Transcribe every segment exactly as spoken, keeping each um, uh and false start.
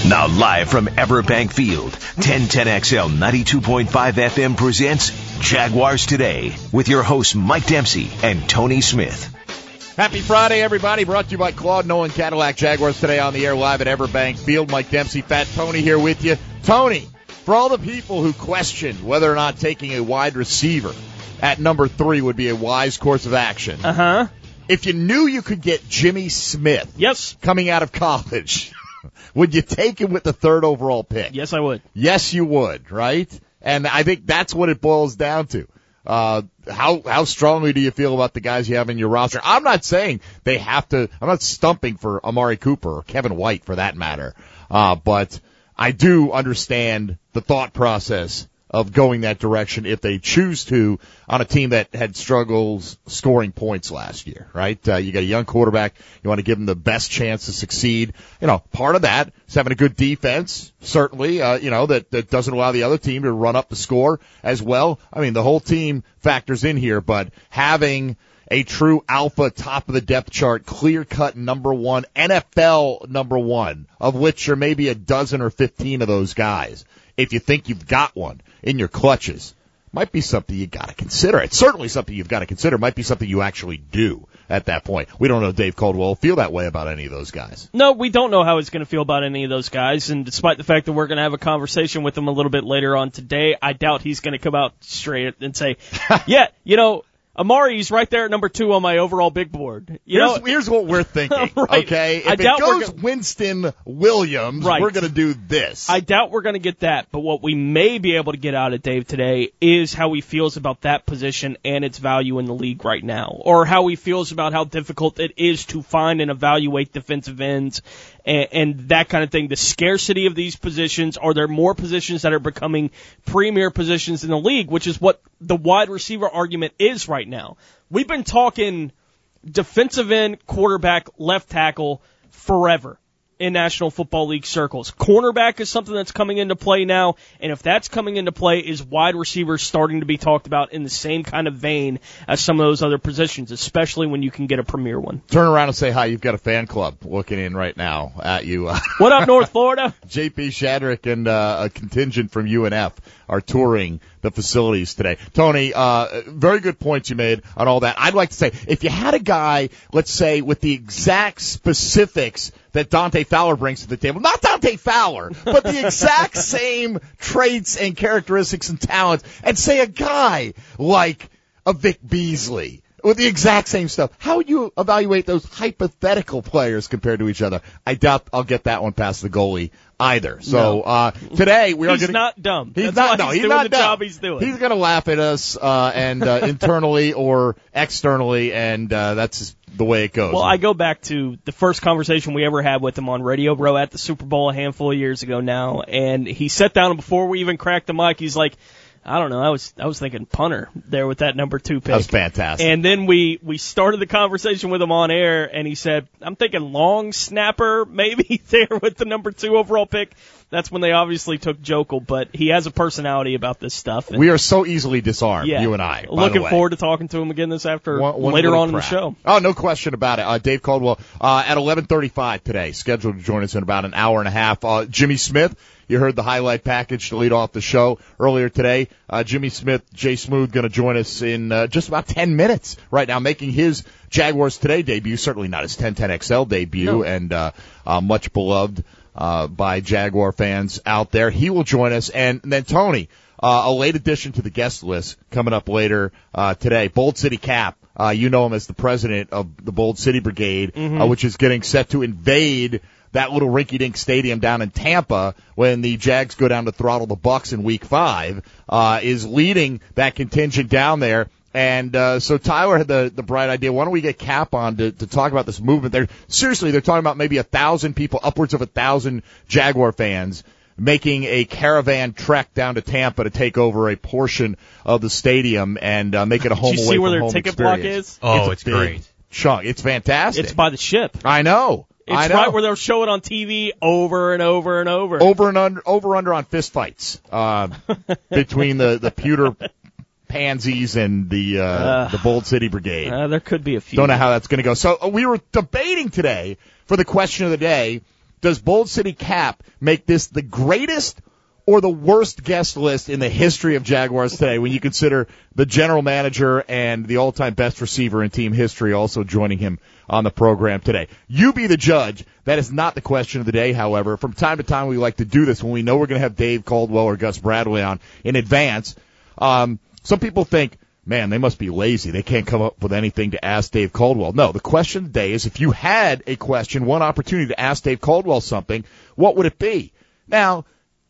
Now live from Everbank Field, ten ten X L ninety-two point five F M presents Jaguars Today with your hosts Mike Dempsey and Tony Smith. Happy Friday, everybody. Brought to you by Claude Nolan Cadillac. Jaguars Today on the air live at Everbank Field. Mike Dempsey, Fat Tony here with you. Tony, for all the people who questioned whether or not taking a wide receiver at number three would be a wise course of action. Uh-huh. If you knew you could get Jimmy Smith yes. coming out of college, would you take him with the third overall pick? Yes, I would. Yes, you would, right? And I think that's what it boils down to. Uh, how, how strongly do you feel about the guys you have in your roster? I'm not saying they have to, I'm not stumping for Amari Cooper or Kevin White for that matter. Uh, but I do understand the thought process of going that direction if they choose to on a team that had struggles scoring points last year, right? Uh, you got a young quarterback. You want to give him the best chance to succeed. You know, part of that is having a good defense, certainly, uh, you know, that, that doesn't allow the other team to run up the score as well. I mean, the whole team factors in here, but having a true alpha top of the depth chart, clear-cut number one, N F L number one, of which there may be a dozen or fifteen of those guys, if you think you've got one in your clutches, might be something you got to consider. It's certainly something you've got to consider. Might be something you actually do at that point. We don't know if Dave Caldwell will feel that way about any of those guys. No, we don't know how he's going to feel about any of those guys, and despite the fact that we're going to have a conversation with him a little bit later on today, I doubt he's going to come out straight and say, yeah, you know, Amari's right there at number two on my overall big board. You here's, know, here's what we're thinking, right. okay? If I it doubt goes go- Winston Williams, right. we're going to do this. I doubt we're going to get that, but what we may be able to get out of Dave today is how he feels about that position and its value in the league right now, or how he feels about how difficult it is to find and evaluate defensive ends and, and that kind of thing. The scarcity of these positions. Are there more positions that are becoming premier positions in the league, which is what the wide receiver argument is right now. We've been talking defensive end, quarterback, left tackle forever in National Football League circles. Cornerback is something that's coming into play now, and if that's coming into play, is wide receivers starting to be talked about in the same kind of vein as some of those other positions, especially when you can get a premier one. Turn around and say hi. You've got a fan club looking in right now at you. What up, North Florida? J P Shadrick and uh, a contingent from U N F are touring the facilities today. Tony, uh, very good points you made on all that. I'd like to say, if you had a guy, let's say, with the exact specifics that Dante Fowler brings to the table, not Dante Fowler, but the exact same traits and characteristics and talents, and say a guy like a Vic Beasley with the exact same stuff, how would you evaluate those hypothetical players compared to each other? I doubt I'll get that one past the goalie either. So no. uh today we are he's going to not dumb. He's That's not why no, he's, he's doing not the dumb. job he's doing. He's going to laugh at us uh and uh internally or externally, and uh that's the way it goes. Well, I go back to the first conversation we ever had with him on Radio Row at the Super Bowl a handful of years ago now, and he sat down and before we even cracked the mic, he's like, I don't know. I was I was thinking punter there with that number two pick. That was fantastic. And then we, we started the conversation with him on air, and he said, I'm thinking long snapper maybe there with the number two overall pick. That's when they obviously took Jokel, but he has a personality about this stuff. And we are so easily disarmed, yeah, you and I. Looking forward to talking to him again this after one, one later on crap. in the show. Oh, no question about it. Uh, Dave Caldwell uh, at eleven thirty-five today, scheduled to join us in about an hour and a half. Uh, Jimmy Smith. You heard the highlight package to lead off the show earlier today. Uh, Jimmy Smith, Jay Smooth, going to join us in uh, just about ten minutes right now, making his Jaguars Today debut. Certainly not his ten ten X L debut, no. and uh, uh, much beloved uh, by Jaguar fans out there. He will join us, and, and then Tony, uh, a late addition to the guest list coming up later uh, today. Bold City Cap. Uh, you know him as the president of the Bold City Brigade, mm-hmm. uh, which is getting set to invade that little rinky-dink stadium down in Tampa when the Jags go down to throttle the Bucs in week five, uh, is leading that contingent down there. And uh, so Tyler had the, the bright idea, why don't we get Cap on to, to talk about this movement? They're, seriously, they're talking about maybe a thousand people, upwards of a thousand Jaguar fans making a caravan trek down to Tampa to take over a portion of the stadium and uh, make it a home Did you away see where from their home ticket experience. block is? Oh, it's, it's a great. big chunk. It's fantastic. It's by the ship. I know. It's I know. right where they'll show it on T V over and over and over. Over and under, over under on fist fights uh, between the the pewter pansies and the uh, uh, the Bold City Brigade. Uh, there could be a few. Don't know how that's going to go. So uh, we were debating today for the question of the day does Bold City Cap make this the greatest or the worst guest list in the history of Jaguars today when you consider the general manager and the all-time best receiver in team history also joining him on the program today? You be the judge. That is not the question of the day, however. From time to time, we like to do this when we know we're going to have Dave Caldwell or Gus Bradley on in advance. Um, some people think, man, they must be lazy. They can't come up with anything to ask Dave Caldwell. No, the question of the day is if you had a question, one opportunity to ask Dave Caldwell something, what would it be? Now,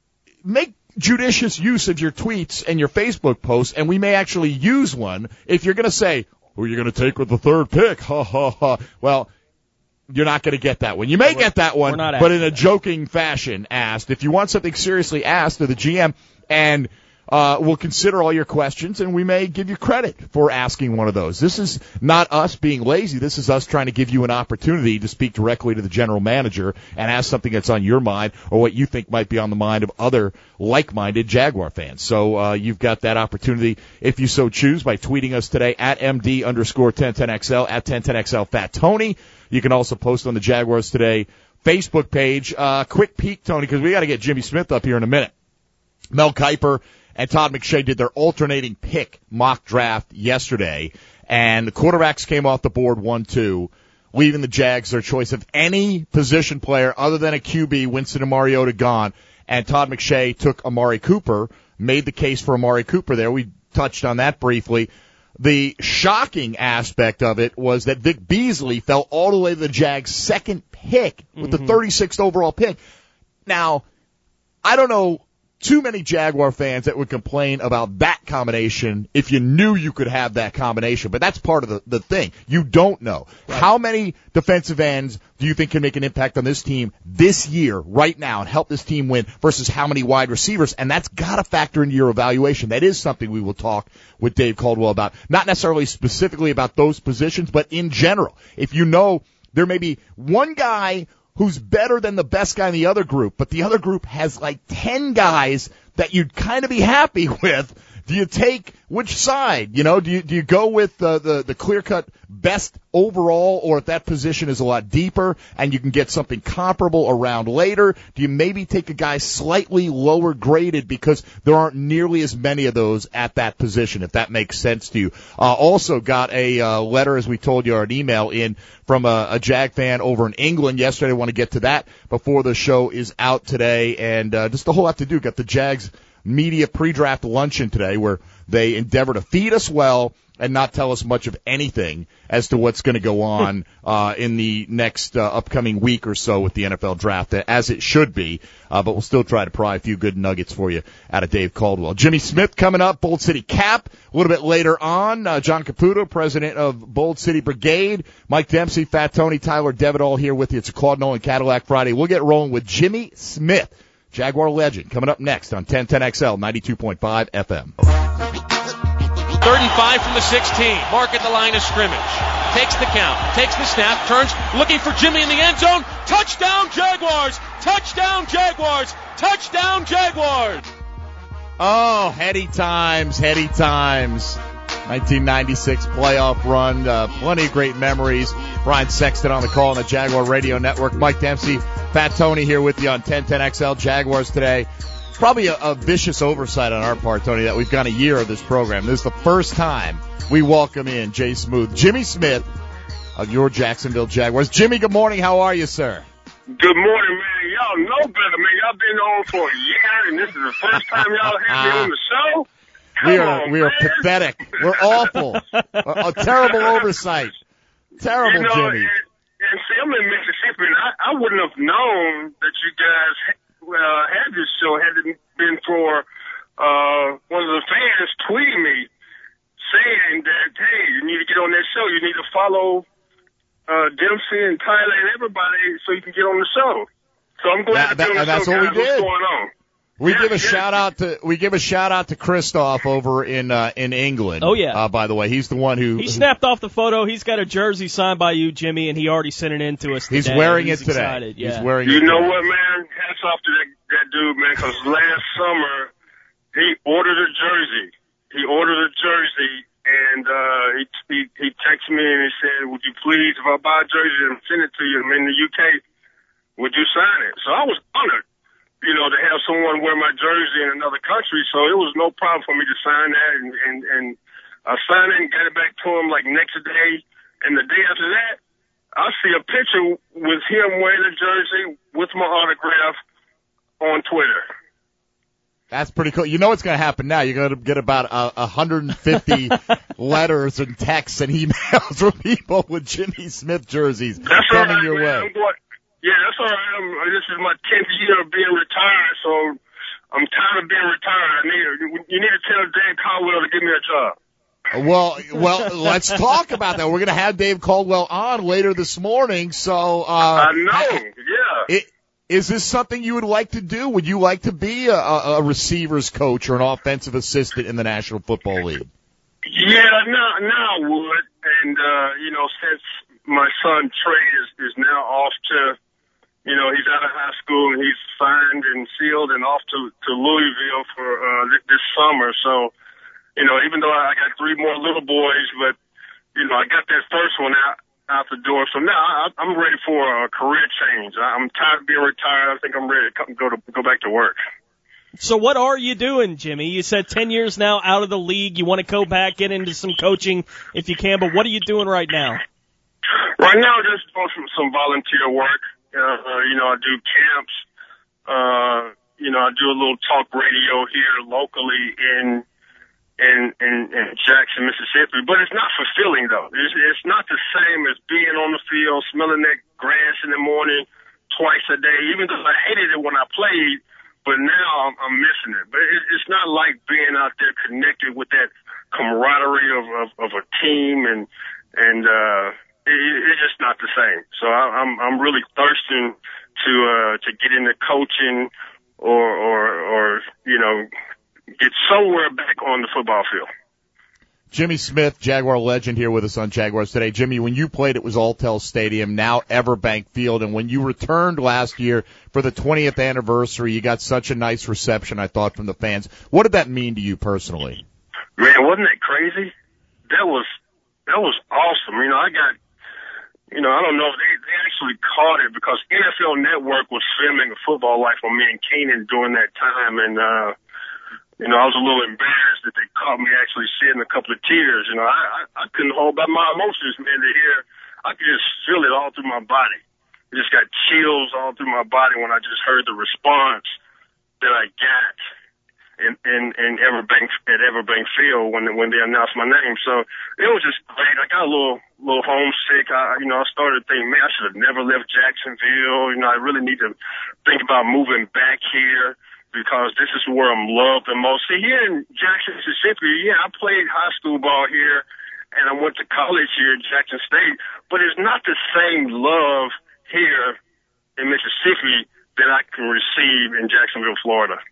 make judicious use of your tweets and your Facebook posts, and we may actually use one. If you're going to say, who are you going to take with the third pick? Ha, ha, ha. Well, you're not going to get that one. You may we're, get that one, but in a that. joking fashion asked. If you want something seriously asked to the G M, and uh, we'll consider all your questions, and we may give you credit for asking one of those. This is not us being lazy. This is us trying to give you an opportunity to speak directly to the general manager and ask something that's on your mind or what you think might be on the mind of other like-minded Jaguar fans. So uh, you've got that opportunity if you so choose by tweeting us today at MD underscore ten ten X L, at ten ten X L Fat Tony. You can also post on the Jaguars Today Facebook page. Uh, quick peek, Tony, because we got to get Jimmy Smith up here in a minute. Mel Kiper and Todd McShay did their alternating pick mock draft yesterday, and the quarterbacks came off the board one two, leaving the Jags their choice of any position player other than a Q B, Winston and Mariota gone, and Todd McShay took Amari Cooper, made the case for Amari Cooper there. We touched on that briefly. The shocking aspect of it was that Vic Beasley fell all the way to the Jags' second pick with mm-hmm. the thirty-sixth overall pick. Now, I don't know too many Jaguar fans that would complain about that combination if you knew you could have that combination. But that's part of the, the thing. You don't know. Right. How many defensive ends do you think can make an impact on this team this year, right now, and help this team win versus how many wide receivers? And that's got to factor into your evaluation. That is something we will talk with Dave Caldwell about. Not necessarily specifically about those positions, but in general. If you know there may be one guy who's better than the best guy in the other group, but the other group has like ten guys that you'd kind of be happy with, do you take which side? You know, do you do you go with uh, the the clear-cut best overall, or if that position is a lot deeper and you can get something comparable around later, do you maybe take a guy slightly lower graded because there aren't nearly as many of those at that position, if that makes sense to you? Uh, also got a uh, letter, as we told you, or an email in from a, a Jag fan over in England yesterday. I want to get to that before the show is out today, and uh, just a whole lot to do. Got the Jags media pre-draft luncheon today where they endeavor to feed us well and not tell us much of anything as to what's going to go on uh, in the next uh, upcoming week or so with the N F L draft, as it should be. Uh, but we'll still try to pry a few good nuggets for you out of Dave Caldwell. Jimmy Smith coming up, Bold City Cap. A little bit later on, uh, John Caputo, president of Bold City Brigade. Mike Dempsey, Fat Tony, Tyler Devitt, all here with you. It's a Claude Nolan Cadillac Friday. We'll get rolling with Jimmy Smith, Jaguar legend, coming up next on ten ten X L, ninety-two point five F M. thirty-five from the sixteen. Mark at the line of scrimmage. Takes the count. Takes the snap. Turns. Looking for Jimmy in the end zone. Touchdown Jaguars! Touchdown Jaguars! Touchdown Jaguars! Oh, heady times, heady times. nineteen ninety-six playoff run. Uh, plenty of great memories. Brian Sexton on the call on the Jaguar Radio Network. Mike Dempsey, Fat Tony here with you on ten ten X L Jaguars today. Probably a, a vicious oversight on our part, Tony, that we've gone a year of this program. This is the first time we welcome in Jay Smooth, Jimmy Smith of your Jacksonville Jaguars. Jimmy, good morning. How are you, sir? Good morning, man. Y'all know better, man. Y'all been on for a year, and this is the first time y'all had me on the show. Come we are on, we man. are pathetic. We're awful. a, a terrible oversight. Terrible, you know, Jimmy. And, and see, I'm in Mississippi, and I, I wouldn't have known that you guys uh, had this show had it been for uh, one of the fans tweeting me saying that, hey, you need to get on that show. You need to follow uh, Dempsey and Tyler and everybody so you can get on the show. So I'm glad that, to be on the that, that's show, what guys. we did. What's going on? We yes, give a yes. shout out to we give a shout out to Christoph over in uh, in England. Oh yeah. Uh, by the way, he's the one who he snapped off the photo. He's got a jersey signed by you, Jimmy, and he already sent it in to us. He's today. wearing he's it today. Excited. Yeah. He's wearing you it. You know today. what, man? Hats off to that, that dude, man. Because last summer he ordered a jersey. He ordered a jersey, and uh, he he he texted me and he said, "Would you please, if I buy a jersey and send it to you?" I'm in the U K would you sign it? So I was honored, you know, to have someone wear my jersey in another country. So it was no problem for me to sign that, and and, and I signed it and got it back to him like next day. And the day after that, I see a picture with him wearing the jersey with my autograph on Twitter. That's pretty cool. You know what's going to happen now. You're going to get about uh, one hundred fifty letters and texts and emails from people with Jimmy Smith jerseys that's coming right, your man. way. I'm going, yeah, that's all right. I'm, this is my tenth year of being retired, so I'm tired of being retired. I need you need to tell Dave Caldwell to give me a job. Well, well, let's talk about that. We're going to have Dave Caldwell on later this morning. So, uh, I know, yeah. It, Is this something you would like to do? Would you like to be a, a receivers coach or an offensive assistant in the National Football League? Yeah, now, now I would. And, uh, you know, since my son Trey is, is now off to, you know, he's out of high school and he's signed and sealed and off to, to Louisville for uh, this summer. So, you know, even though I got three more little boys, but, you know, I got that first one out. out the door. So now I, I'm ready for a career change. I'm tired of being retired. I think I'm ready to come, go to go back to work. So what are you doing, Jimmy? You said ten years now out of the league. You want to go back, get into some coaching if you can, but what are you doing right now? Right now, just doing some, some volunteer work. Uh, you know, I do camps. Uh, you know, I do a little talk radio here locally in In, in, in Jackson, Mississippi, but it's not fulfilling though. It's, it's not the same as being on the field, smelling that grass in the morning twice a day, even though I hated it when I played, but now I'm, I'm missing it. But it, it's not like being out there connected with that camaraderie of, of, of a team, and, and, uh, it, it's just not the same. So I, I'm, I'm really thirsting to, uh, to get into coaching or, or, or, you know, get somewhere back on the football field. Jimmy Smith, Jaguar legend, here with us on Jaguars Today. Jimmy, when you played, it was Alltel Stadium, now Everbank Field, and when you returned last year for the twentieth anniversary, you got such a nice reception, I thought, from the fans. What did that mean to you personally? Man, wasn't that crazy? That was that was awesome. You know, I got, you know, I don't know if they, they actually caught it because N F L Network was filming A Football Life on me and Keenan during that time, and uh you know, I was a little embarrassed that they caught me actually shedding a couple of tears. You know, I, I, I couldn't hold back my emotions, man, to hear. I could just feel it all through my body. I just got chills all through my body when I just heard the response that I got in, in, in Everbank, at Everbank Field when, when they announced my name. So it was just great. I got a little, little homesick. I, you know, I started thinking, man, I should have never left Jacksonville. You know, I really need to think about moving back here, because this is where I'm loved the most. See, here in Jackson, Mississippi, yeah, I played high school ball here, and I went to college here at Jackson State, but it's not the same love here in Mississippi that I can receive in Jacksonville, Florida.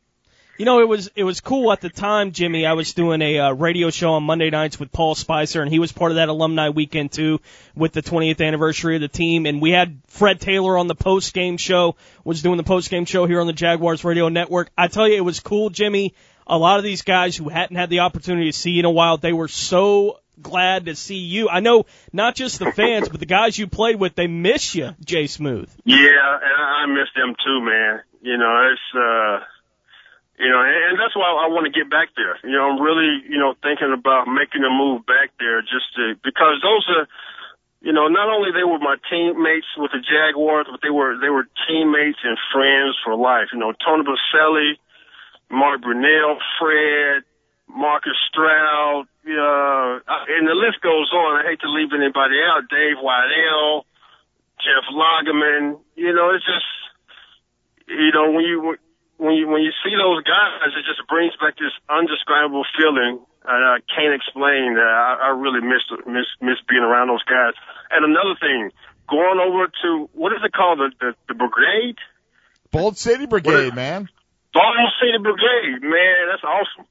You know, it was it was cool at the time, Jimmy. I was doing a uh, radio show on Monday nights with Paul Spicer, and he was part of that alumni weekend, too, with the twentieth anniversary of the team. And we had Fred Taylor on the post-game show, was doing the post-game show here on the Jaguars Radio Network. I tell you, it was cool, Jimmy. A lot of these guys who hadn't had the opportunity to see you in a while, they were so glad to see you. I know not just the fans, but the guys you played with, they miss you, Jay Smooth. Yeah, and I miss them, too, man. You know, it's... uh You know, and that's why I want to get back there. You know, I'm really, you know, thinking about making a move back there just to, because those are, you know, not only they were my teammates with the Jaguars, but they were, they were teammates and friends for life. You know, Tony Boselli, Mark Brunell, Fred, Marcus Stroud, uh, and the list goes on. I hate to leave anybody out. Dave Waddell, Jeff Lageman, you know, it's just, you know, when you, When you when you see those guys, it just brings back this undescribable feeling. I, I can't explain. Uh, I, I really miss miss miss being around those guys. And another thing, going over to what is it called, the the, the brigade? Bold City Brigade, man. Bold City Brigade, man. That's awesome.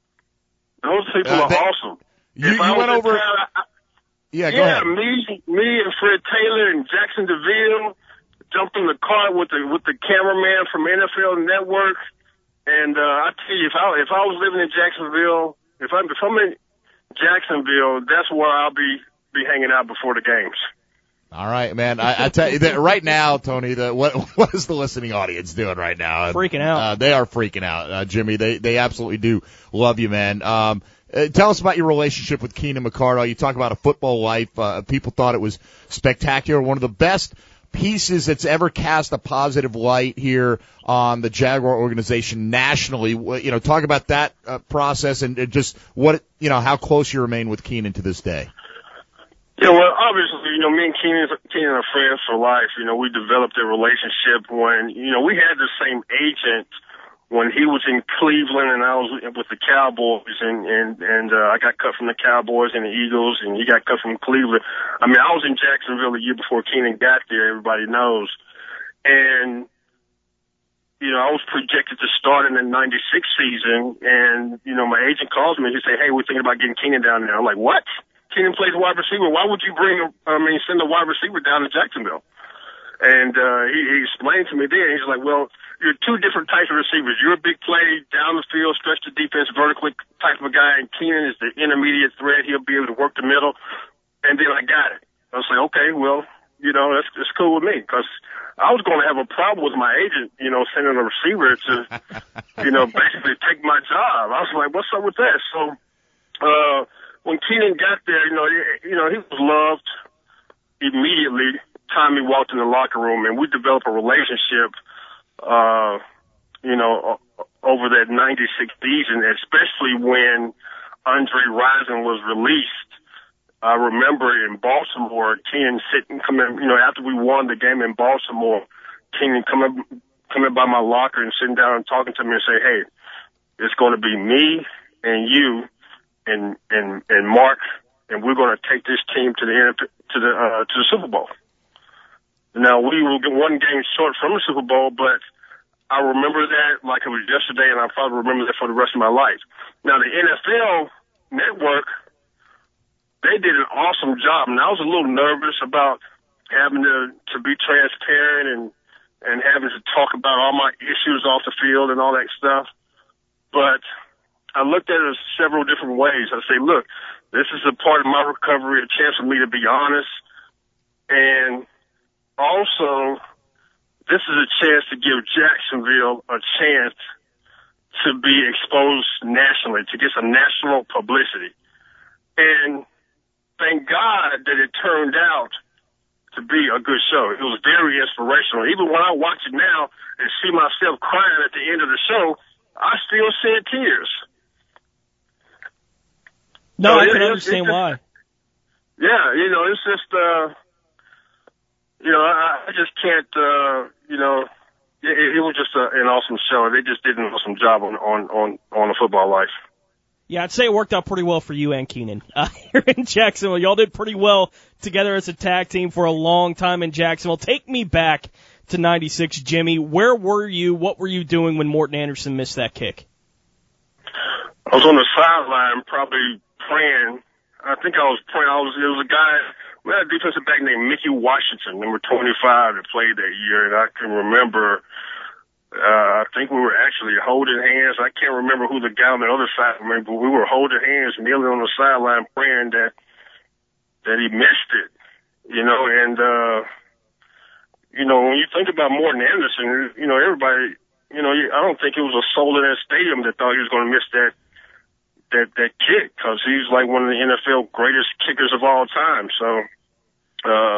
Those people uh, are they, awesome. You, you went over. Town, I, yeah, go yeah, ahead. me me and Fred Taylor and Jackson DeVille jumped in the car with the with the cameraman from N F L Network, and uh, I tell you, if I if I was living in Jacksonville, if I'm if I'm in Jacksonville, that's where I'll be be hanging out before the games. All right, man. I, I tell you that right now, Tony. The what what is the listening audience doing right now? Freaking out. Uh, they are freaking out, uh, Jimmy. They they absolutely do love you, man. Um, uh, tell us about your relationship with Keenan McCardell. You talk about a football life. Uh, people thought it was spectacular. One of the best pieces that's ever cast a positive light here on the Jaguar organization nationally. You know, talk about that uh, process and, and just what you know how close you remain with Keenan to this day. Yeah, well, obviously, you know, me and Keenan, Keenan are friends for life. You know, we developed a relationship when, you know, we had the same agent when he was in Cleveland and I was with the Cowboys, and, and, and, uh, I got cut from the Cowboys and the Eagles, and he got cut from Cleveland. I mean, I was in Jacksonville the year before Keenan got there, everybody knows. And, you know, I was projected to start in the ninety-six season, and, you know, my agent calls me, he say, hey, we're thinking about getting Keenan down there. I'm like, what? Keenan plays wide receiver. Why would you bring, I mean, send a wide receiver down to Jacksonville? And uh, he, he explained to me then, he's like, well, you're two different types of receivers. You're a big play, down the field, stretch the defense vertically type of a guy, and Keenan is the intermediate threat. He'll be able to work the middle. And then I got it. I was like, okay, well, you know, that's, that's cool with me, because I was going to have a problem with my agent, you know, sending a receiver to, you know, basically take my job. I was like, what's up with that? So, uh, when Keenan got there, you know, you know, he was loved immediately. Time he walked in the locker room, and we developed a relationship, uh, you know, over that ninety-six season, especially when Andre Rison was released. I remember in Baltimore, Keenan sitting, coming, you know, after we won the game in Baltimore, Keenan coming, coming by my locker and sitting down and talking to me and say, hey, it's going to be me and you and and and Mark, and we're going to take this team to the to the uh, to the Super Bowl. Now, we were one game short from the Super Bowl, but I remember that like it was yesterday, and I probably remember that for the rest of my life. Now, the N F L Network, they did an awesome job, and I was a little nervous about having to to be transparent and and having to talk about all my issues off the field and all that stuff, but I looked at it several different ways. I say, look, this is a part of my recovery, a chance for me to be honest. And also, this is a chance to give Jacksonville a chance to be exposed nationally, to get some national publicity. And thank God that it turned out to be a good show. It was very inspirational. Even when I watch it now and see myself crying at the end of the show, I still shed tears. No, so I it, can it, understand just, why. Yeah, you know, it's just, uh, you know, I, I just can't, uh, you know, it, it was just a, an awesome show. They just did an awesome job on, on, on, on the football life. Yeah, I'd say it worked out pretty well for you and Keenan uh, here in Jacksonville. Y'all did pretty well together as a tag team for a long time in Jacksonville. Take me back to ninety-six, Jimmy. Where were you? What were you doing when Morten Andersen missed that kick? I was on the sideline probably praying. I think I was praying. I was, it was a guy, we had a defensive back named Mickey Washington, number twenty-five, that played that year. And I can remember, uh, I think we were actually holding hands. I can't remember who the guy on the other side of me, but we were holding hands, kneeling on the sideline, praying that, that he missed it, you know, and, uh, you know, when you think about Morten Andersen, you know, everybody, you know, I don't think it was a soul in that stadium that thought he was going to miss that, that, that kick, because he's like one of the N F L greatest kickers of all time. So, uh,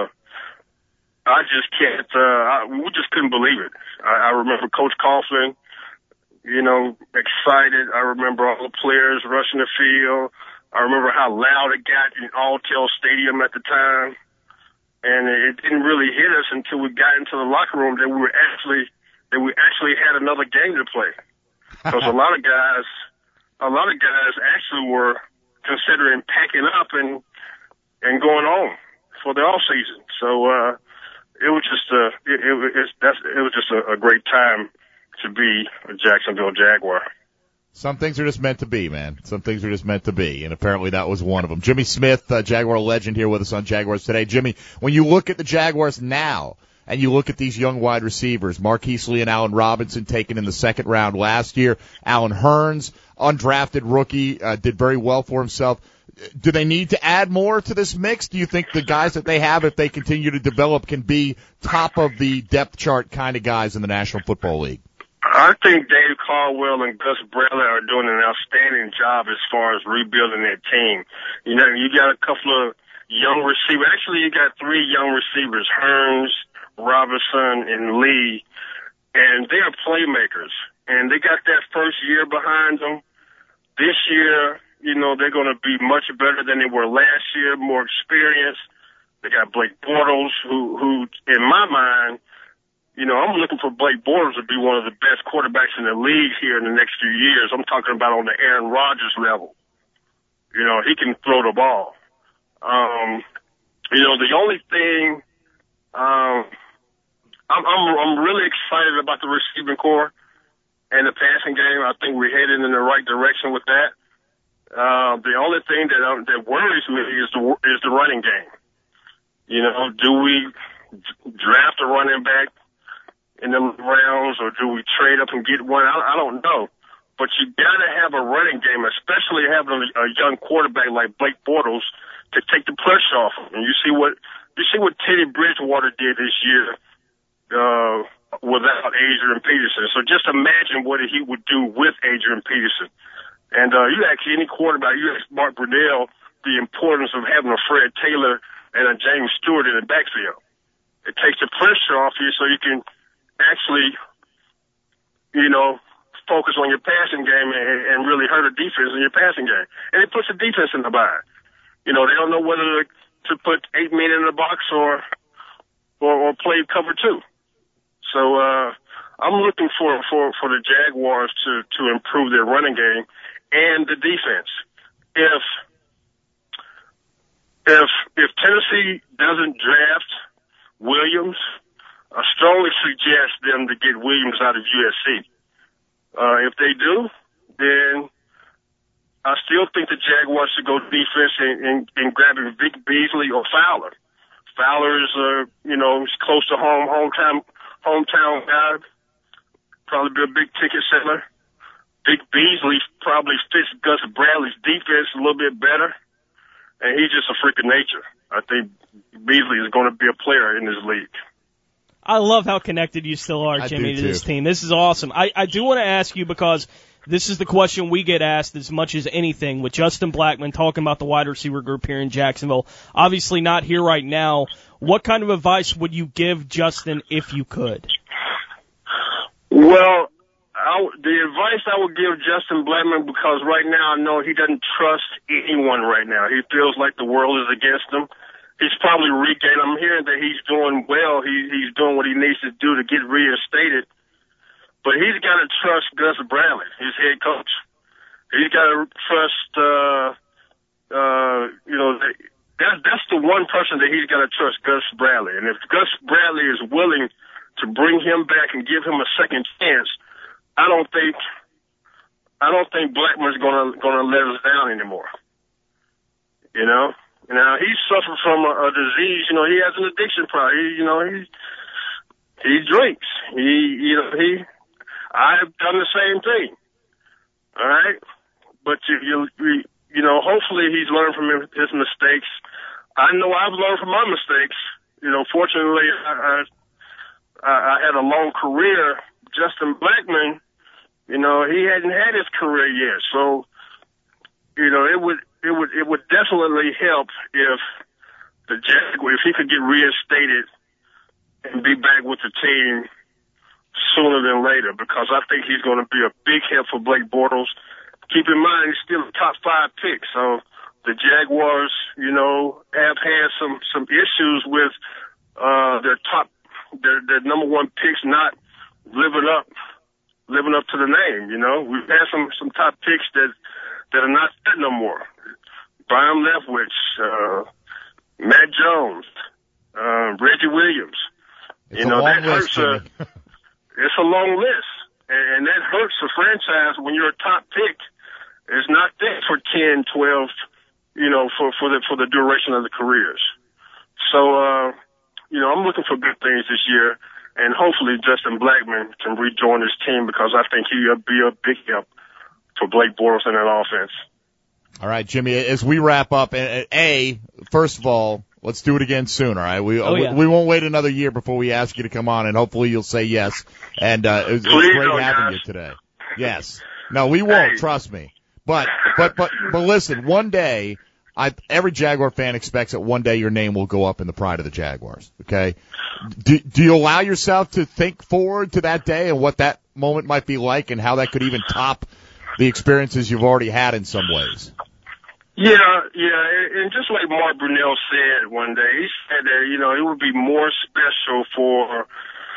I just can't, uh, I, we just couldn't believe it. I, I remember Coach Coughlin, you know, excited. I remember all the players rushing the field. I remember how loud it got in Alltel Stadium at the time. And it didn't really hit us until we got into the locker room that we were actually, that we actually had another game to play. Because a lot of guys, a lot of guys actually were considering packing up and, and going on for the off season. So, uh, it was just a, it, it, it's, that's, it was just a, a great time to be a Jacksonville Jaguar. Some things are just meant to be, man. Some things are just meant to be, and apparently that was one of them. Jimmy Smith, uh, Jaguar legend, here with us on Jaguars Today. Jimmy, when you look at the Jaguars now, and you look at these young wide receivers, Marquise Lee and Allen Robinson taken in the second round last year, Allen Hurns, undrafted rookie, uh, did very well for himself. do they need to add more to this mix? Do you think the guys that they have, if they continue to develop, can be top of the depth chart kind of guys in the National Football League? I think Dave Caldwell and Gus Bradley are doing an outstanding job as far as rebuilding their team. You know, you got a couple of young receivers. Actually, you got three young receivers, Hearns, Robinson, and Lee, and they are playmakers. And they got that first year behind them. This year, you know, they're going to be much better than they were last year, more experienced. They got Blake Bortles, who, who, in my mind, you know, I'm looking for Blake Bortles to be one of the best quarterbacks in the league here in the next few years. I'm talking about on the Aaron Rodgers level. You know, he can throw the ball. Um, you know, the only thing, um, I'm, I'm, I'm really excited about the receiving core and the passing game. I think we're headed in the right direction with that. Uh, the only thing that, um, that worries me is the, is the running game. You know, do we draft a running back in the rounds, or do we trade up and get one? I, I don't know. But you got to have a running game, especially having a, a young quarterback like Blake Bortles to take the pressure off him. And you see what you see what Teddy Bridgewater did this year uh, without Adrian Peterson. So just imagine what he would do with Adrian Peterson. And uh, you ask any quarterback, you ask Mark Brunell the importance of having a Fred Taylor and a James Stewart in the backfield. It takes the pressure off you so you can actually, you know, focus on your passing game and, and really hurt a defense in your passing game. And it puts the defense in the bind. You know, they don't know whether to, to put eight men in the box or, or, or play cover two. So, uh, I'm looking for, for, for the Jaguars to, to improve their running game and the defense. If, if, if Tennessee doesn't draft Williams, I strongly suggest them to get Williams out of U S C. Uh, if they do, then I still think the Jaguars should go defense and, and, and grabbing Vic Beasley or Fowler. Fowler is, uh, you know, he's close to home, hometown, hometown guy. Probably be a big ticket seller. Vic Beasley probably fits Gus Bradley's defense a little bit better. And he's just a freak of nature. I think Beasley is going to be a player in this league. I love how connected you still are, Jimmy, to this team. This is awesome. I, I do want to ask you, because this is the question we get asked as much as anything, with Justin Blackmon talking about the wide receiver group here in Jacksonville. Obviously not here right now. What kind of advice would you give Justin if you could? Well, I, the advice I would give Justin Blackmon, because right now I know he doesn't trust anyone right now. He feels like the world is against him. He's probably regained. I'm hearing that he's doing well. He, he's doing what he needs to do to get reinstated. But he's got to trust Gus Bradley, his head coach. He's got to trust, uh, uh, you know, that's, that's the one person that he's got to trust, Gus Bradley. And if Gus Bradley is willing to bring him back and give him a second chance, I don't think, I don't think Blackmon's gonna, gonna let us down anymore. You know? Now, he suffered from a, a disease. You know, he has an addiction problem. He, you know, he he drinks. He, you know, he. I've done the same thing. All right, but you, you, you know, hopefully he's learned from his mistakes. I know I've learned from my mistakes. You know, fortunately, I, I, I had a long career. Justin Blackmon, you know, he hadn't had his career yet, so you know, it would. It would it would definitely help if the Jaguars, if he could get reinstated and be back with the team sooner than later, because I think he's going to be a big help for Blake Bortles. Keep in mind, he's still a top five pick, so the Jaguars, you know, have had some some issues with uh, their top their their number one picks not living up living up to the name. You know, we've had some some top picks that that are not fit no more. Brian Leftwich, uh, Matt Jones, uh, Reggie Williams. It's you know, that list, hurts a, it's a long list. And, and that hurts the franchise when you're a top pick. It's not there for ten, twelve, you know, for, for the, for the duration of the careers. So, uh, you know, I'm looking for good things this year, and hopefully Justin Blackmon can rejoin his team, because I think he'll be a big help for Blake Bortles in that offense. All right, Jimmy, as we wrap up, A, first of all, let's do it again soon, all right? We, oh, yeah. we, we won't wait another year before we ask you to come on, and hopefully you'll say yes. And uh, it was, it was great having guys. you today. Yes. No, we won't, Hey. trust me. But, but, but, but listen, one day, I, every Jaguar fan expects that one day your name will go up in the pride of the Jaguars, okay? Do, do you allow yourself to think forward to that day and what that moment might be like and how that could even top the experiences you've already had in some ways? Yeah, yeah, and just like Mark Brunell said one day, he said that, you know, it would be more special for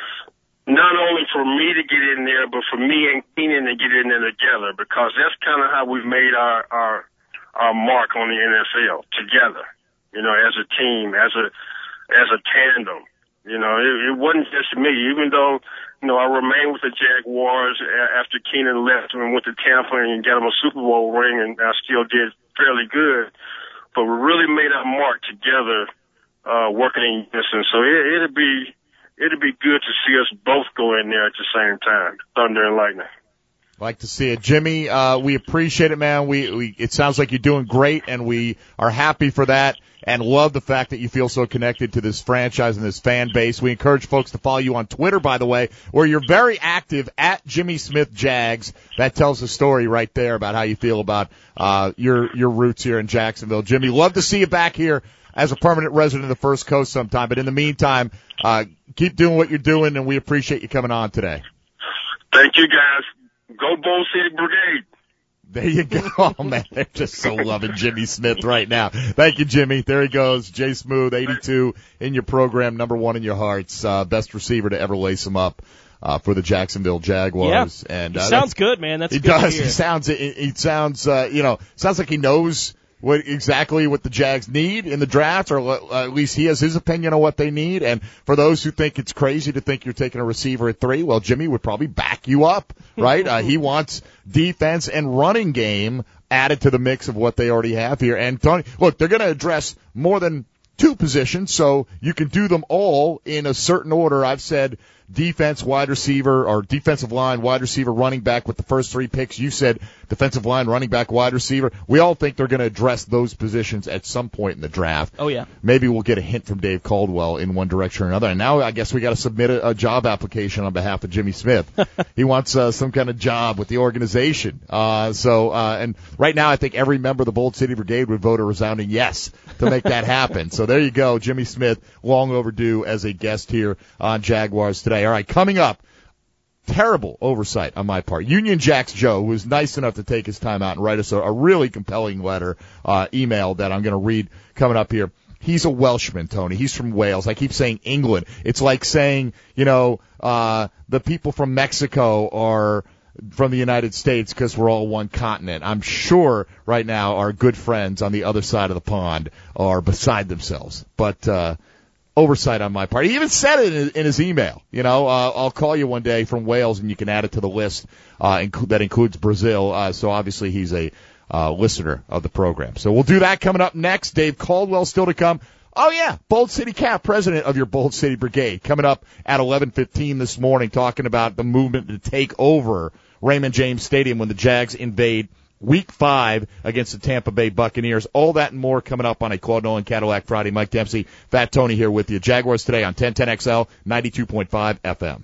not only for me to get in there, but for me and Keenan to get in there together, because that's kind of how we've made our, our, our mark on the N F L together, you know, as a team, as a, as a tandem. You know, it, it wasn't just me, even though, you know, I remained with the Jaguars after Keenan left and went to Tampa and got him a Super Bowl ring, and I still did fairly good. But we really made our mark together, uh, working in unison. So it, it'd be, it'd be good to see us both go in there at the same time, Thunder and Lightning. Like to see it. Jimmy, uh, we appreciate it, man. We, we, it sounds like you're doing great, and we are happy for that and love the fact that you feel so connected to this franchise and this fan base. We encourage folks to follow you on Twitter, by the way, where you're very active at Jimmy Smith Jags. That tells the story right there about how you feel about, uh, your, your roots here in Jacksonville. Jimmy, love to see you back here as a permanent resident of the First Coast sometime. But in the meantime, uh, keep doing what you're doing, and we appreciate you coming on today. Thank you, guys. Go Bull City Brigade. There you go. Oh, man, they're just so loving Jimmy Smith right now. Thank you, Jimmy. There he goes. Jay Smooth, eighty-two in your program, number one in your hearts. Uh, best receiver to ever lace him up, uh, for the Jacksonville Jaguars. Yeah. And, he uh, sounds good, man. That's he good does. to hear. He sounds, he, he sounds, uh, you know, sounds like he knows what exactly what the Jags need in the draft, or uh, at least he has his opinion on what they need. And for those who think it's crazy to think you're taking a receiver at three, well, Jimmy would probably back you up, right? uh, he wants defense and running game added to the mix of what they already have here. And Tony, look, they're going to address more than two positions, so you can do them all in a certain order. I've said defense, wide receiver, or defensive line, wide receiver, running back with the first three picks. You said defensive line, running back, wide receiver. We all think they're going to address those positions at some point in the draft. Oh, yeah. Maybe we'll get a hint from Dave Caldwell in one direction or another. And now I guess we got to submit a, a job application on behalf of Jimmy Smith. He wants uh, some kind of job with the organization. Uh, so, uh, and right now I think every member of the Bold City Brigade would vote a resounding yes to make that happen. So there you go, Jimmy Smith, long overdue as a guest here on Jaguars Today. All right, coming up, terrible oversight on my part. Union Jack's Joe, who was nice enough to take his time out and write us a, a really compelling letter, uh, email that I'm going to read coming up here. He's a Welshman, Tony. He's from Wales. I keep saying England. It's like saying, you know, uh, the people from Mexico are from the United States because we're all one continent. I'm sure right now our good friends on the other side of the pond are beside themselves. But, uh, oversight on my part. He even said it in his, in his email. You know, uh, I'll call you one day from Wales and you can add it to the list, uh, inc- that includes Brazil. Uh, so obviously he's a, uh, listener of the program. So we'll do that coming up next. Dave Caldwell still to come. Oh yeah, Bold City Cap, president of your Bold City Brigade, coming up at eleven fifteen this morning, talking about the movement to take over Raymond James Stadium when the Jags invade Week five against the Tampa Bay Buccaneers. All that and more coming up on a Claude Nolan Cadillac Friday. Mike Dempsey, Fat Tony here with you. Jaguars Today on ten ten X L, ninety-two point five F M.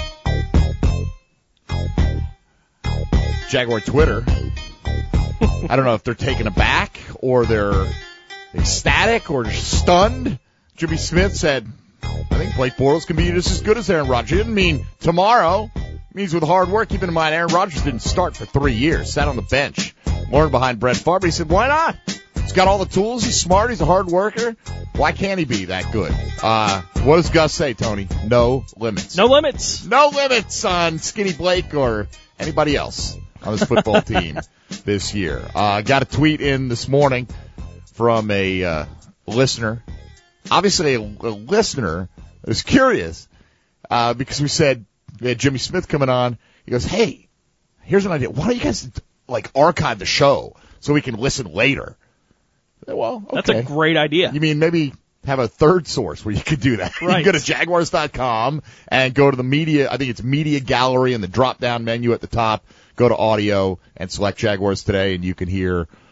Jaguar Twitter. I don't know if they're taken aback or they're ecstatic or stunned. Jimmy Smith said, I think Blake Bortles can be just as good as Aaron Rodgers. He didn't mean tomorrow. It means with hard work. Keep in mind, Aaron Rodgers didn't start for three years, sat on the bench, learned behind Brett Favre. He said, why not? He's got all the tools. He's smart. He's a hard worker. Why can't he be that good? Uh, what does Gus say, Tony? No limits. No limits. No limits on Skinny Blake or anybody else on this football team this year. Uh, got a tweet in this morning from a uh, listener. Obviously, a, a listener was curious uh, because we said we had Jimmy Smith coming on. He goes, hey, here's an idea. Why don't you guys, like, archive the show so we can listen later? Said, well, okay. That's a great idea. You mean maybe have a third source where you could do that? Right. You go to Jaguars dot com and go to the media, I think it's media gallery, and the drop-down menu at the top. Go to audio and select Jaguars Today, and you can hear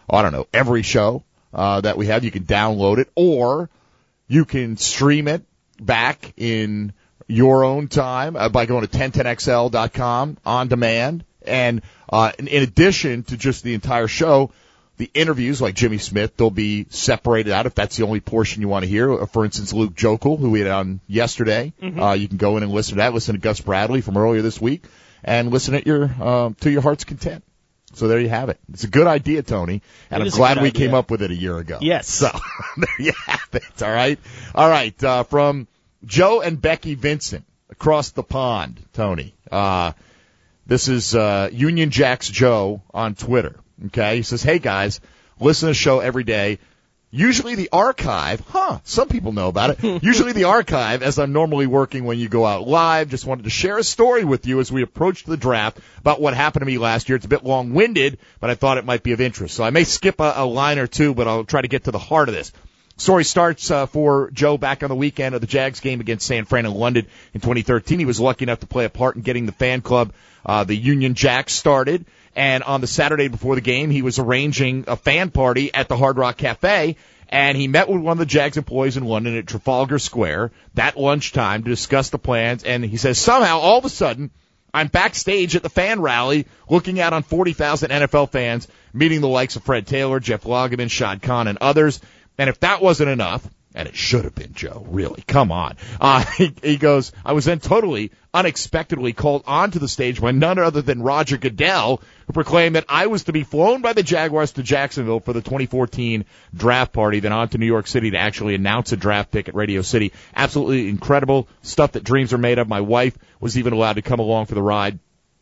I don't know, every show uh, that we have. You can download it, or you can stream it back in your own time uh, by going to ten ten X L dot com on demand. And uh, in, in addition to just the entire show, the interviews like Jimmy Smith, they'll be separated out if that's the only portion you want to hear. For instance, Luke Jokel, who we had on yesterday, mm-hmm. uh, you can go in and listen to that. Listen to Gus Bradley from earlier this week, and listen at your uh, to your heart's content. So there you have it. It's a good idea, Tony, and it I'm glad we idea. came up with it a year ago. Yes. So there you have it. All right. All right. Uh, from Joe and Becky Vincent across the pond, Tony. Uh, this is uh, Union Jacks Joe on Twitter. Okay, he says, hey guys, listen to the show every day. Usually the archive, huh, some people know about it. Usually the archive, as I'm normally working when you go out live. Just wanted to share a story with you as we approach the draft about what happened to me last year. It's a bit long-winded, but I thought it might be of interest. So I may skip a, a line or two, but I'll try to get to the heart of this. Story starts uh, for Joe back on the weekend of the Jags game against San Fran in London in twenty thirteen. He was lucky enough to play a part in getting the fan club, uh, the Union Jacks, started. And on the Saturday before the game, he was arranging a fan party at the Hard Rock Cafe, and he met with one of the Jags employees in London at Trafalgar Square that lunchtime to discuss the plans. And he says, somehow, all of a sudden, I'm backstage at the fan rally looking out on forty thousand N F L fans, meeting the likes of Fred Taylor, Jeff Lageman, Shad Khan, and others. And if that wasn't enough, and it should have been, Joe, really, come on. Uh, he, he goes, I was then totally, unexpectedly called onto the stage by none other than Roger Goodell, who proclaimed that I was to be flown by the Jaguars to Jacksonville for the twenty fourteen draft party, then on to New York City to actually announce a draft pick at Radio City. Absolutely incredible stuff that dreams are made of. My wife was even allowed to come along for the ride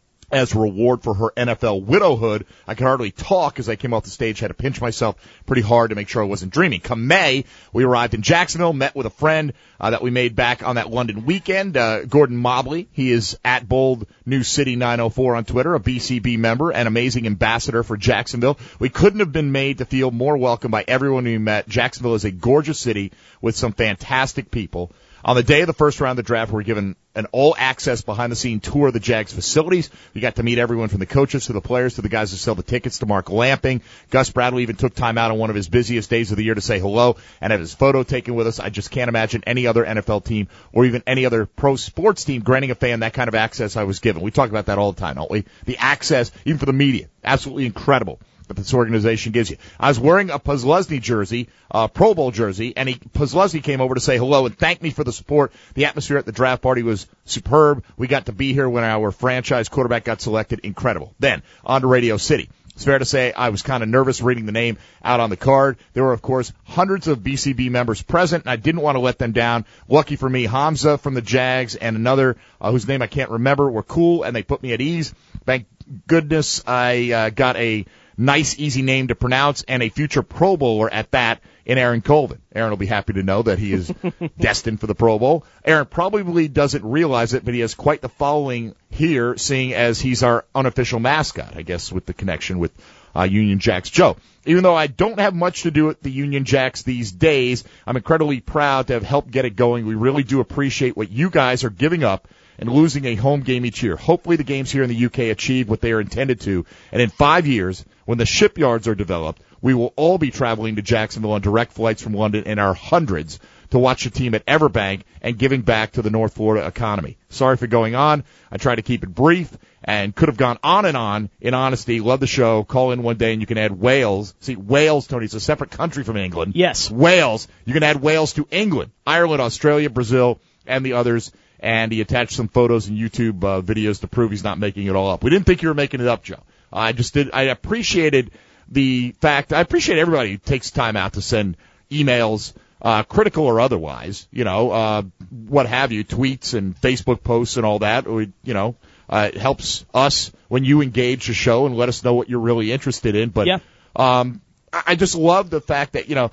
as a reward for her N F L widowhood. I could hardly talk as I came off the stage, had to pinch myself pretty hard to make sure I wasn't dreaming. Come May, we arrived in Jacksonville, met with a friend uh, that we made back on that London weekend, uh, Gordon Mobley. He is at Bold New City nine oh four on Twitter, a B C B member and amazing ambassador for Jacksonville. We couldn't have been made to feel more welcome by everyone we met. Jacksonville is a gorgeous city with some fantastic people. On the day of the first round of the draft, we were given an all-access behind-the-scene tour of the Jags facilities. We got to meet everyone from the coaches to the players to the guys who sell the tickets to Mark Lamping. Gus Bradley even took time out on one of his busiest days of the year to say hello and have his photo taken with us. I just can't imagine any other N F L team or even any other pro sports team granting a fan that kind of access I was given. We talk about that all the time, don't we? The access, even for the media, absolutely incredible that this organization gives you. I was wearing a Posluszny jersey, uh, Pro Bowl jersey, and he, Posluszny came over to say hello and thank me for the support. The atmosphere at the draft party was superb. We got to be here when our franchise quarterback got selected. Incredible. Then, on to Radio City. It's fair to say I was kind of nervous reading the name out on the card. There were, of course, hundreds of B C B members present, and I didn't want to let them down. Lucky for me, Hamza from the Jags and another uh, whose name I can't remember were cool, and they put me at ease. Thank goodness I uh, got a nice, easy name to pronounce, and a future Pro Bowler at that in Aaron Colvin. Aaron will be happy to know that he is destined for the Pro Bowl. Aaron probably doesn't realize it, but he has quite the following here, seeing as he's our unofficial mascot, I guess, with the connection with uh, Union Jacks Joe. Even though I don't have much to do with the Union Jacks these days, I'm incredibly proud to have helped get it going. We really do appreciate what you guys are giving up and losing a home game each year. Hopefully the games here in the U K achieve what they are intended to, and in five years, when the shipyards are developed, we will all be traveling to Jacksonville on direct flights from London in our hundreds to watch the team at Everbank and giving back to the North Florida economy. Sorry for going on. I try to keep it brief and could have gone on and on in honesty. Love the show. Call in one day and you can add Wales. See, Wales, Tony, it's a separate country from England. Yes. Wales. You can add Wales to England, Ireland, Australia, Brazil, and the others. And he attached some photos and YouTube uh, videos to prove he's not making it all up. We didn't think you were making it up, Joe. I just did. I appreciated the fact. I appreciate everybody who takes time out to send emails, uh, critical or otherwise, you know, uh, what have you, tweets and Facebook posts and all that. We, you know, uh, it helps us when you engage the show and let us know what you're really interested in. But yeah. um, I just love the fact that, you know,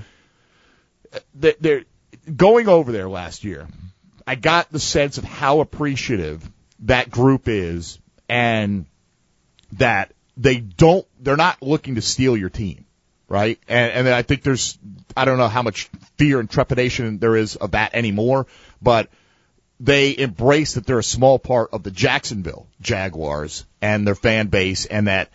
that they're going over there last year. I got the sense of how appreciative that group is and that they don't, they're not looking to steal your team, right? And, and I think there's, I don't know how much fear and trepidation there is of that anymore, but they embrace that they're a small part of the Jacksonville Jaguars and their fan base, and that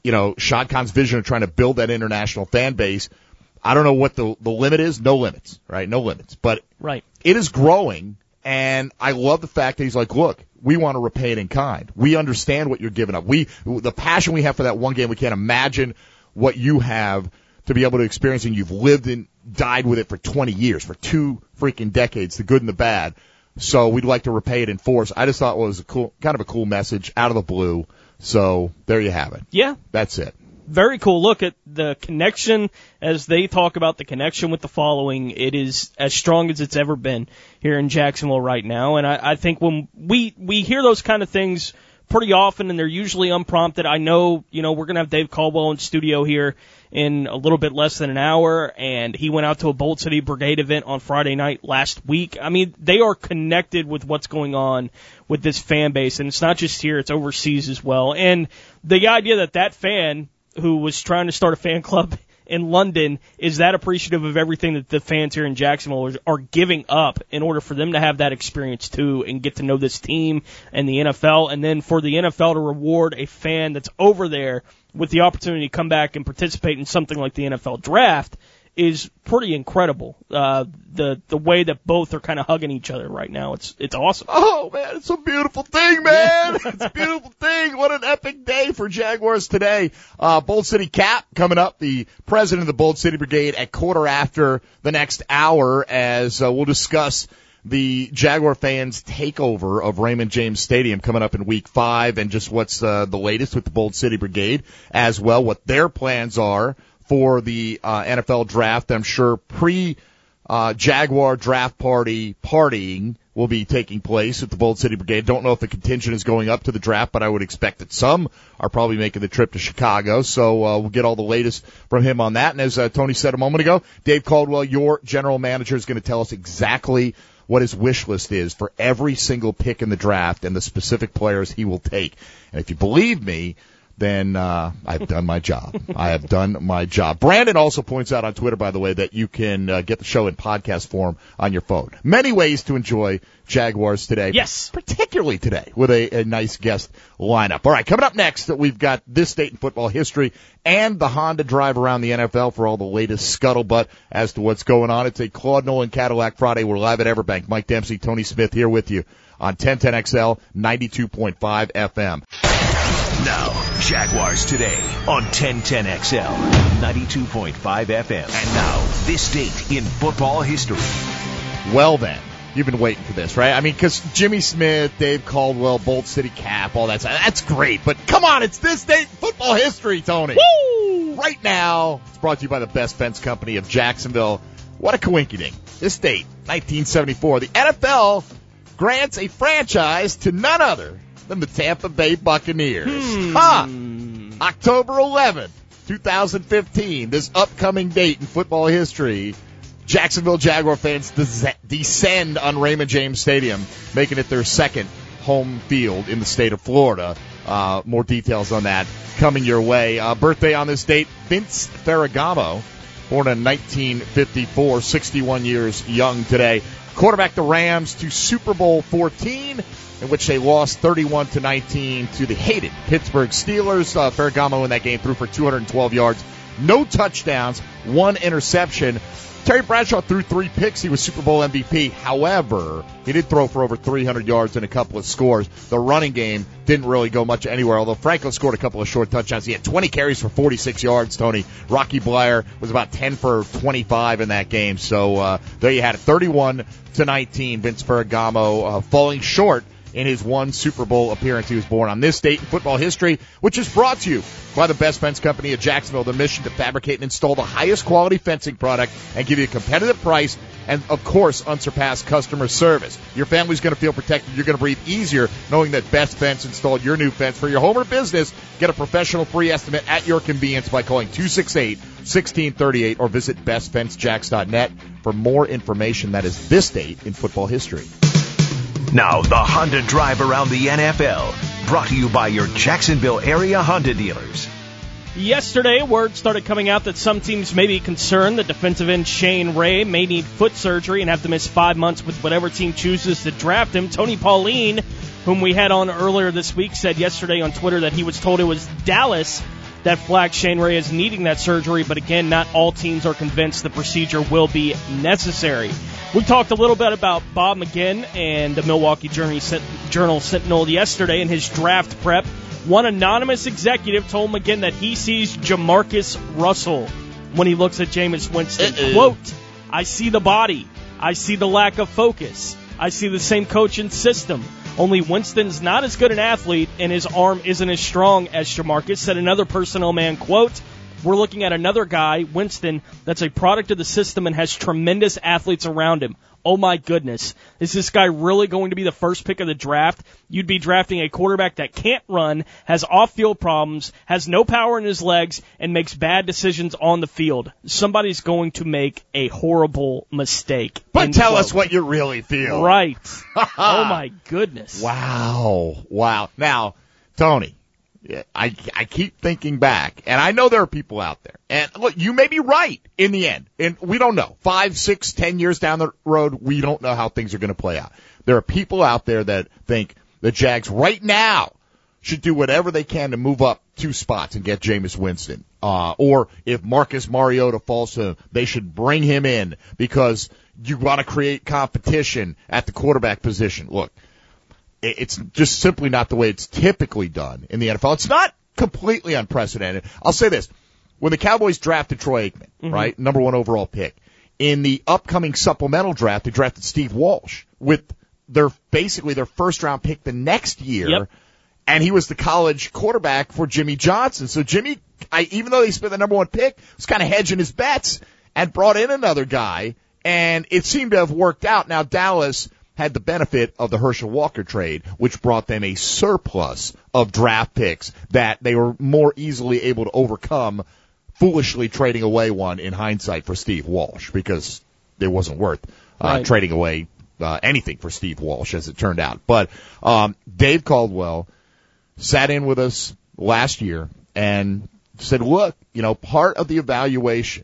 you know, Shad Khan's vision of trying to build that international fan base. I don't know what the the limit is. No limits, right? No limits. But right. It is growing, and I love the fact that he's like, look, we want to repay it in kind. We understand what you're giving up. We the passion we have for that one game, we can't imagine what you have to be able to experience, and you've lived and died with it for twenty years, for two freaking decades, the good and the bad. So we'd like to repay it in force. I just thought it was a cool, kind of a cool message out of the blue. So there you have it. Yeah. That's it. Very cool look at the connection as they talk about the connection with the following. It is as strong as it's ever been here in Jacksonville right now. And I, I think when we, we hear those kind of things pretty often, and they're usually unprompted. I know, you know, we're going to have Dave Caldwell in studio here in a little bit less than an hour, and he went out to a Bold City Brigade event on Friday night last week. I mean, they are connected with what's going on with this fan base, and it's not just here, it's overseas as well. And the idea that that fan who was trying to start a fan club in London is that appreciative of everything that the fans here in Jacksonville are, are giving up in order for them to have that experience too and get to know this team and the N F L, and then for the N F L to reward a fan that's over there with the opportunity to come back and participate in something like the N F L draft is pretty incredible. Uh, the the way that both are kind of hugging each other right now, it's it's awesome. Oh man, it's a beautiful thing, man. It's a beautiful thing. What an epic day for Jaguars today. Uh, Bold City Cap coming up, the president of the Bold City Brigade at quarter after the next hour, as uh, we'll discuss the Jaguar fans' takeover of Raymond James Stadium coming up in week five, and just what's uh, the latest with the Bold City Brigade as well, what their plans are for the uh, N F L draft. I'm sure pre uh, Jaguar draft party partying will be taking place at the Bold City Brigade. Don't know if the contingent is going up to the draft, but I would expect that some are probably making the trip to Chicago. So uh, we'll get all the latest from him on that. And as uh, Tony said a moment ago, Dave Caldwell, your general manager, is going to tell us exactly what his wish list is for every single pick in the draft and the specific players he will take. And if you believe me, then uh, I've done my job. I have done my job. Brandon also points out on Twitter, by the way, that you can uh, get the show in podcast form on your phone. Many ways to enjoy Jaguars today. Yes. Particularly today with a, a nice guest lineup. All right, coming up next, we've got this date in football history and the Honda drive around the N F L for all the latest scuttlebutt as to what's going on. It's a Claude Nolan Cadillac Friday. We're live at Everbank. Mike Dempsey, Tony Smith here with you on ten ten X L, ninety-two point five F M. Now, Jaguars today on ten ten X L, ninety-two point five F M. And now, this date in football history. Well then, you've been waiting for this, right? I mean, because Jimmy Smith, Dave Caldwell, Bold City Cap, all that stuff, that's great. But come on, it's this date in football history, Tony. Woo! Right now, it's brought to you by the Best Fence Company of Jacksonville. What a coinkyding. This date, nineteen seventy-four, the N F L grants a franchise to none other than the Tampa Bay Buccaneers. Hmm. Huh. October eleventh, twenty fifteen, this upcoming date in football history, Jacksonville Jaguar fans des- descend on Raymond James Stadium, making it their second home field in the state of Florida. Uh, more details on that coming your way. Uh, birthday on this date, Vince Ferragamo, born in nineteen fifty-four, sixty-one years young today. Quarterback the Rams to Super Bowl fourteen, in which they lost thirty-one to nineteen to the hated Pittsburgh Steelers. Uh, Ferragamo in that game threw for two hundred twelve yards, no touchdowns, one interception. Terry Bradshaw threw three picks. He was Super Bowl M V P. However, he did throw for over three hundred yards and a couple of scores. The running game didn't really go much anywhere, although Franklin scored a couple of short touchdowns. He had twenty carries for forty-six yards, Tony. Rocky Bleier was about ten for twenty-five in that game. So uh, there you had it, thirty-one to nineteen. Vince Ferragamo uh, falling short in his one Super Bowl appearance. He was born on this date in football history, which is brought to you by the Best Fence Company of Jacksonville. The mission to fabricate and install the highest quality fencing product and give you a competitive price and, of course, unsurpassed customer service. Your family's going to feel protected. You're going to breathe easier knowing that Best Fence installed your new fence for your home or business. Get a professional free estimate at your convenience by calling two six eight, one six three eight or visit best fence jacks dot net for more information. That is this date in football history. Now, the Honda drive around the N F L, brought to you by your Jacksonville area Honda dealers. Yesterday, word started coming out that some teams may be concerned that defensive end Shane Ray may need foot surgery and have to miss five months with whatever team chooses to draft him. Tony Pauline, whom we had on earlier this week, said yesterday on Twitter that he was told it was Dallas that flagged Shane Ray as needing that surgery, but again, not all teams are convinced the procedure will be necessary. We talked a little bit about Bob McGinn and the Milwaukee Journal Sentinel yesterday in his draft prep. One anonymous executive told McGinn that he sees Jamarcus Russell when he looks at Jameis Winston. Uh-uh. Quote, I see the body. I see the lack of focus. I see the same coach and system. Only Winston's not as good an athlete, and his arm isn't as strong as Jamarcus, said another personnel man. Quote, we're looking at another guy, Winston, that's a product of the system and has tremendous athletes around him. Oh, my goodness. Is this guy really going to be the first pick of the draft? You'd be drafting a quarterback that can't run, has off-field problems, has no power in his legs, and makes bad decisions on the field. Somebody's going to make a horrible mistake. But tell quote. us what you really feel. Right. Oh, my goodness. Wow. Wow. Now, Tony, I, I keep thinking back, and I know there are people out there. And look, you may be right in the end. And we don't know. Five, six, ten years down the road, we don't know how things are going to play out. There are people out there that think the Jags right now should do whatever they can to move up two spots and get Jameis Winston. Uh, or if Marcus Mariota falls to them, they should bring him in because you want to create competition at the quarterback position. Look, it's just simply not the way it's typically done in the N F L. It's not completely unprecedented. I'll say this. When the Cowboys drafted Troy Aikman, mm-hmm. right, number one overall pick, in the upcoming supplemental draft, they drafted Steve Walsh with their basically their first-round pick the next year, yep. and he was the college quarterback for Jimmy Johnson. So Jimmy, I, even though they spent the number one pick, was kind of hedging his bets and brought in another guy, and it seemed to have worked out. Now, Dallas had the benefit of the Herschel Walker trade, which brought them a surplus of draft picks that they were more easily able to overcome, foolishly trading away one in hindsight for Steve Walsh because it wasn't worth uh, right. trading away uh, anything for Steve Walsh, as it turned out. But um, Dave Caldwell sat in with us last year and said, look, you know, part of the evaluation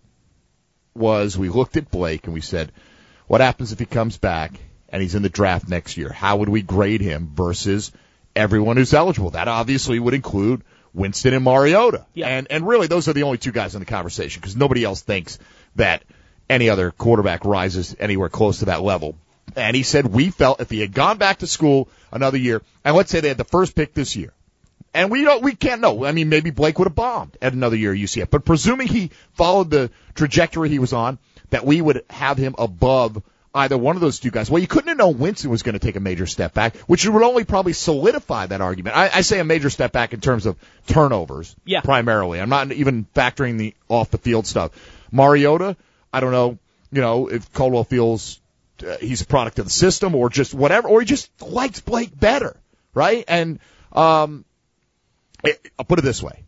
was we looked at Blake and we said, what happens if he comes back and he's in the draft next year? How would we grade him versus everyone who's eligible? That obviously would include Winston and Mariota. Yeah. And and really, those are the only two guys in the conversation because nobody else thinks that any other quarterback rises anywhere close to that level. And he said we felt if he had gone back to school another year, and let's say they had the first pick this year, and we don't, we can't know. I mean, maybe Blake would have bombed at another year at U C F. But presuming he followed the trajectory he was on, that we would have him above either one of those two guys. Well, you couldn't have known Winston was going to take a major step back, which would only probably solidify that argument. I, I say a major step back in terms of turnovers, yeah. primarily. I'm not even factoring the off-the-field stuff. Mariota, I don't know, you know, if Caldwell feels uh, he's a product of the system or just whatever, or he just likes Blake better, right? And um, it, I'll put it this way.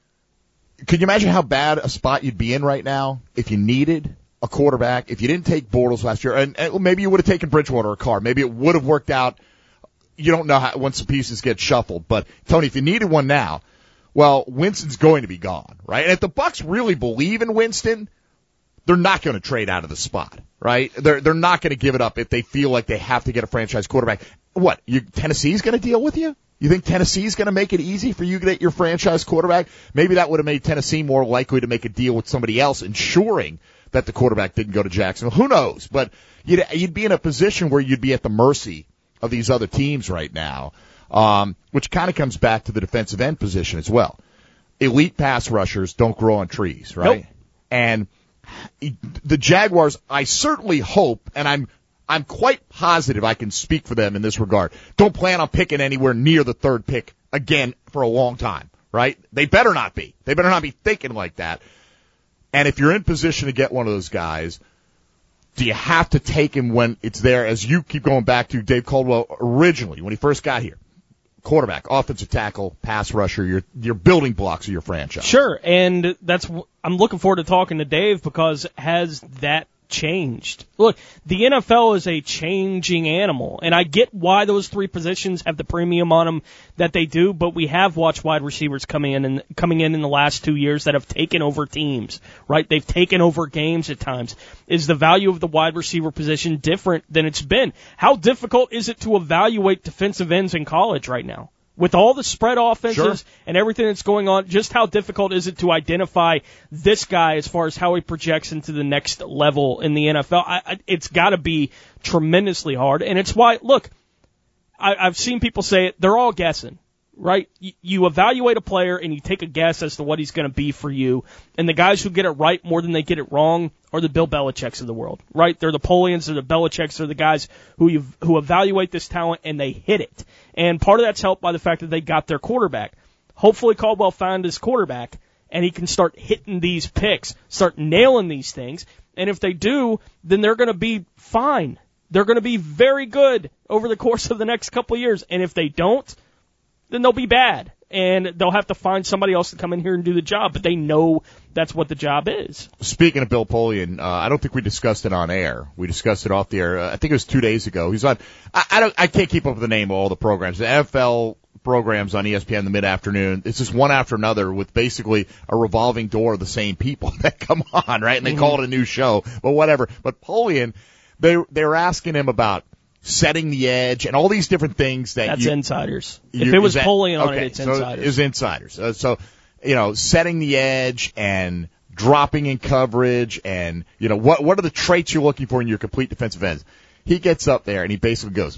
Can you imagine how bad a spot you'd be in right now if you needed a quarterback, if you didn't take Bortles last year, and, and maybe you would have taken Bridgewater or Carr. Maybe it would have worked out. You don't know how, once the pieces get shuffled. But, Tony, if you needed one now, well, Winston's going to be gone, right? And if the Bucs really believe in Winston, they're not going to trade out of the spot, right? They're they're not going to give it up if they feel like they have to get a franchise quarterback. What, you, Tennessee's going to deal with you? You think Tennessee's going to make it easy for you to get your franchise quarterback? Maybe that would have made Tennessee more likely to make a deal with somebody else, ensuring that the quarterback didn't go to Jacksonville. Who knows? But you'd, you'd be in a position where you'd be at the mercy of these other teams right now, um, which kind of comes back to the defensive end position as well. Elite pass rushers don't grow on trees, right? Nope. And the Jaguars, I certainly hope, and I'm I'm quite positive I can speak for them in this regard, don't plan on picking anywhere near the third pick again for a long time, right? They better not be. They better not be thinking like that. And if you're in position to get one of those guys, do you have to take him when it's there, as you keep going back to Dave Caldwell originally, when he first got here? Quarterback, offensive tackle, pass rusher, your your building blocks of your franchise. Sure, and that's I'm looking forward to talking to Dave because has that changed? Look, the N F L is a changing animal, and I get why those three positions have the premium on them that they do, but we have watched wide receivers coming in and coming in in the last two years that have taken over teams, right? They've taken over games at times. Is the value of the wide receiver position different than it's been? How difficult is it to evaluate defensive ends in college right now? With all the spread offenses Sure. and everything that's going on, just how difficult is it to identify this guy as far as how he projects into the next level in the N F L? I, I, it's got to be tremendously hard, and it's why, look, I, I've seen people say it, they're all guessing, right? You, you evaluate a player and you take a guess as to what he's going to be for you, and the guys who get it right more than they get it wrong are the Bill Belichick's of the world, right? They're the Polians, they're the Belichick's, they're the guys who you who evaluate this talent and they hit it. And part of that's helped by the fact that they got their quarterback. Hopefully Caldwell found his quarterback and he can start hitting these picks, start nailing these things. And if they do, then they're going to be fine. They're going to be very good over the course of the next couple of years. And if they don't, then they'll be bad. And they'll have to find somebody else to come in here and do the job. But they know that's what the job is. Speaking of Bill Polian, uh, I don't think we discussed it on air. We discussed it off the air. Uh, I think it was two days ago. He's on. I, I don't. I can't keep up with the name of all the programs. The N F L programs on E S P N in the mid-afternoon. It's just one after another with basically a revolving door of the same people that come on, right? And they mm-hmm. call it a new show, but whatever. But Polian, they they were asking him about setting the edge and all these different things that that's you, insiders. You, if it was that, Polian on okay, it, it's so insiders. It's insiders. Uh, so, you know, setting the edge and dropping in coverage and, you know, what what are the traits you're looking for in your complete defensive ends? He gets up there and he basically goes,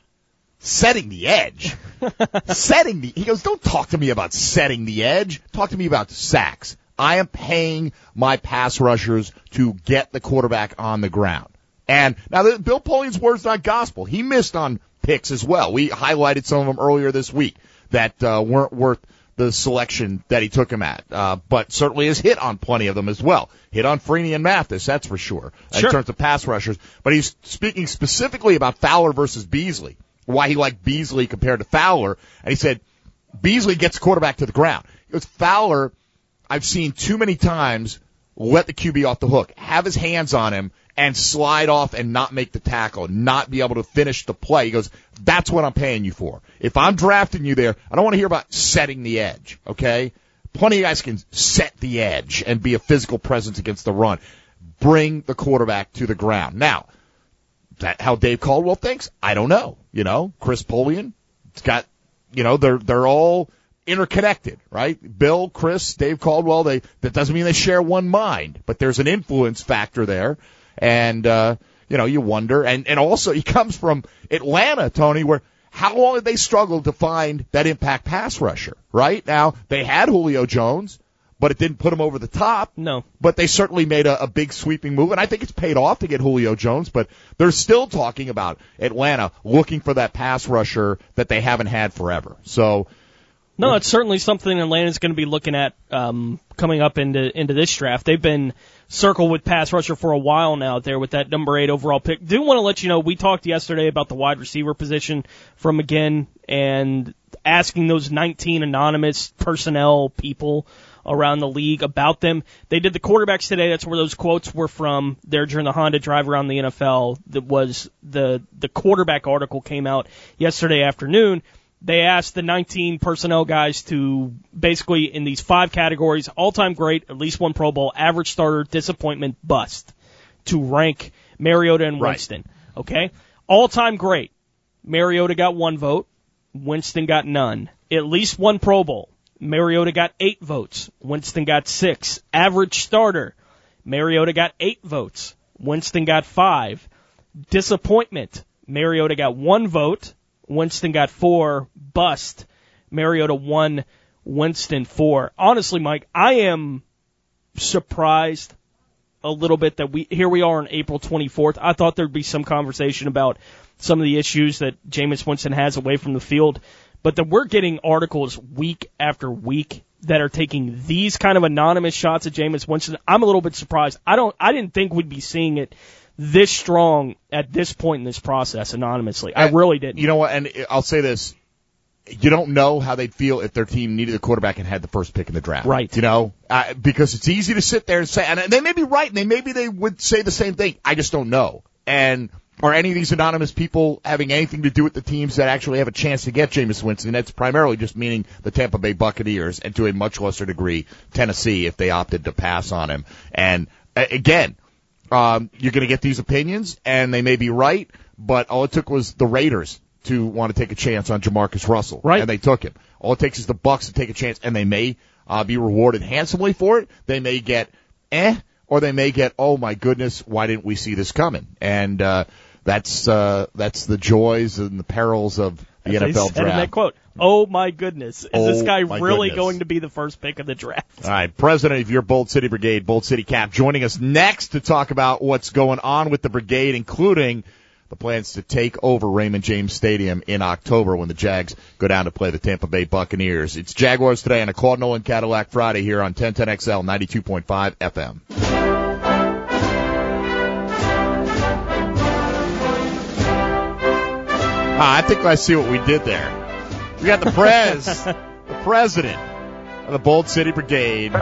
setting the edge. setting the, he goes, don't talk to me about setting the edge. Talk to me about sacks. I am paying my pass rushers to get the quarterback on the ground. And now, the, Bill Polian's word's not gospel. He missed on picks as well. We highlighted some of them earlier this week that uh, weren't worth the selection that he took him at, uh, but certainly has hit on plenty of them as well. Hit on Freeney and Mathis, that's for sure, sure, in terms of pass rushers. But he's speaking specifically about Fowler versus Beasley, why he liked Beasley compared to Fowler. And he said, Beasley gets the quarterback to the ground. It was Fowler, I've seen too many times let the Q B off the hook, have his hands on him, and slide off and not make the tackle, not be able to finish the play. He goes, that's what I'm paying you for. If I'm drafting you there, I don't want to hear about setting the edge, okay? Plenty of guys can set the edge and be a physical presence against the run. Bring the quarterback to the ground. Now, that how Dave Caldwell thinks? I don't know. You know, Chris Polian, it's got, you know, they're they're all interconnected, right? Bill, Chris, Dave Caldwell, they that doesn't mean they share one mind, but there's an influence factor there. And, uh, you know, you wonder. And, and also, he comes from Atlanta, Tony, where how long did they struggle to find that impact pass rusher, right? Now, they had Julio Jones, but it didn't put him over the top. No. But they certainly made a, a big sweeping move, and I think it's paid off to get Julio Jones, but they're still talking about Atlanta looking for that pass rusher that they haven't had forever. So, no, it's certainly something Atlanta's going to be looking at um, coming up into into this draft. They've been circled with pass rusher for a while now out there with that number eight overall pick. Do want to let you know, we talked yesterday about the wide receiver position from McGinn and asking those nineteen anonymous personnel people around the league about them. They did the quarterbacks today. That's where those quotes were from there during the Honda drive around the N F L. That was the the quarterback article came out yesterday afternoon. They asked the nineteen personnel guys to basically, in these five categories, all-time great, at least one Pro Bowl, average starter, disappointment, bust, to rank Mariota and Winston. Right. Okay? All-time great. Mariota got one vote. Winston got none. At least one Pro Bowl. Mariota got eight votes. Winston got six. Average starter. Mariota got eight votes. Winston got five. Disappointment. Mariota got one vote. Winston got four. Bust. Mariota one. Winston four. Honestly, Mike, I am surprised a little bit that we here we are on April twenty-fourth. I thought there'd be some conversation about some of the issues that Jameis Winston has away from the field, but that we're getting articles week after week that are taking these kind of anonymous shots at Jameis Winston. I'm a little bit surprised. I don't. I didn't think we'd be seeing it this strong at this point in this process anonymously. I really didn't. You know what? And I'll say this. You don't know how they'd feel if their team needed a quarterback and had the first pick in the draft. Right. You know, uh, because it's easy to sit there and say, and they may be right, and they, maybe they would say the same thing. I just don't know. And are any of these anonymous people having anything to do with the teams that actually have a chance to get Jameis Winston? That's primarily just meaning the Tampa Bay Buccaneers, and to a much lesser degree, Tennessee, if they opted to pass on him. And uh, again, um, you're going to get these opinions, and they may be right, but all it took was the Raiders to want to take a chance on Jamarcus Russell. Right. And they took him. All it takes is the Bucks to take a chance, and they may uh, be rewarded handsomely for it. They may get eh, or they may get, oh my goodness, why didn't we see this coming? And uh, that's uh, that's the joys and the perils of the As N F L they said draft. in that quote, oh my goodness, is Oh, this guy my really goodness. going to be the first pick of the draft? All right, president of your Bold City Brigade, Bold City Cap, joining us next to talk about what's going on with the brigade, including the plans to take over Raymond James Stadium in October when the Jags go down to play the Tampa Bay Buccaneers. It's Jaguars Today on a Claude Nolan Cadillac Friday here on ten ten X L ninety-two point five F M. Ah, I think I see what we did there. We got the prez, the president of the Bold City Brigade,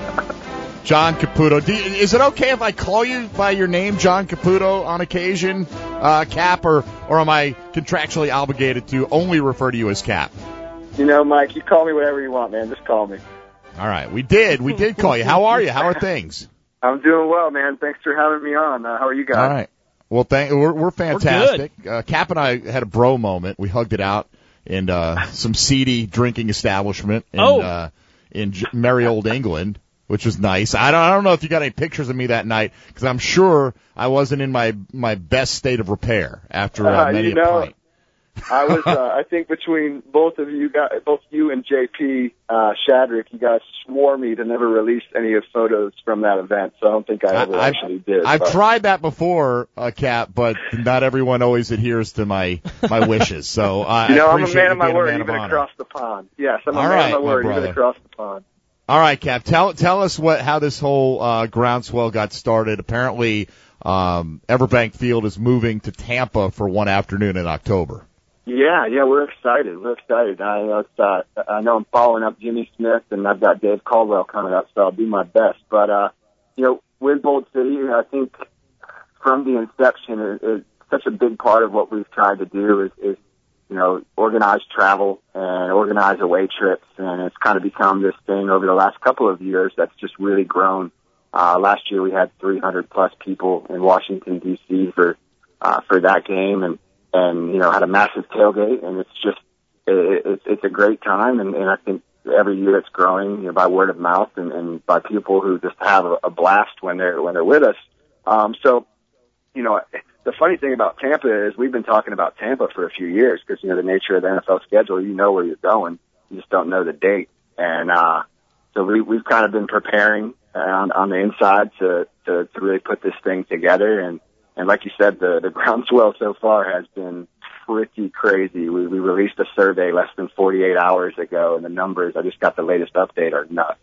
John Caputo. Do you, is it okay if I call you by your name, John Caputo, on occasion, uh, Cap, or, or am I contractually obligated to only refer to you as Cap? You know, Mike, you call me whatever you want, man. Just call me. All right, we did. We did call you. How are you? How are things? I'm doing well, man. Thanks for having me on. Uh, how are you guys? All right. Well, thank, we're, we're fantastic. We're uh, Cap and I had a bro moment. We hugged it out in uh, some seedy drinking establishment in, Oh. uh, in J- merry old England, which was nice. I don't, I don't know if you got any pictures of me that night, because I'm sure I wasn't in my, my best state of repair after uh, Uh, many you a know, pint. I was, uh, I think between both of you guys, both you and J P uh, Shadrick, you guys swore me to never release any of photos from that event, so I don't think I ever I- I've- actually did. I've but. tried that before, uh, Cap, but not everyone always adheres to my, my wishes. So uh, You know, I I'm a appreciate man you of my being a word, man of even honor. across the pond. Yes, I'm a All man right, of my my word, brother. even across the pond. All right, Cap. Tell tell us what how this whole uh, groundswell got started. Apparently, um, Everbank Field is moving to Tampa for one afternoon in October. Yeah, yeah, we're excited. We're excited. I know, it's, uh, I know I'm following up Jimmy Smith, and I've got Dave Caldwell coming up, so I'll do my best. But, uh, you know, with Bold City, I think from the inception, it, it's such a big part of what we've tried to do is, is, you know, organize travel and organize away trips, and it's kind of become this thing over the last couple of years that's just really grown. Uh, last year we had three hundred plus people in Washington, D C for, uh, for that game, and, and, you know, had a massive tailgate, and it's just, it, it's, it's a great time, and, and I think every year it's growing, you know, by word of mouth and, and by people who just have a, a blast when they're, when they're with us. Um, so, you know, the funny thing about Tampa is we've been talking about Tampa for a few years because, you know, the nature of the N F L schedule, you know where you're going. You just don't know the date. And, uh, so we, we've kind of been preparing on, on the inside to, to, to really put this thing together. And, and like you said, the, the groundswell so far has been pretty crazy. We, we released a survey less than forty-eight hours ago, and the numbers, I just got the latest update, are nuts.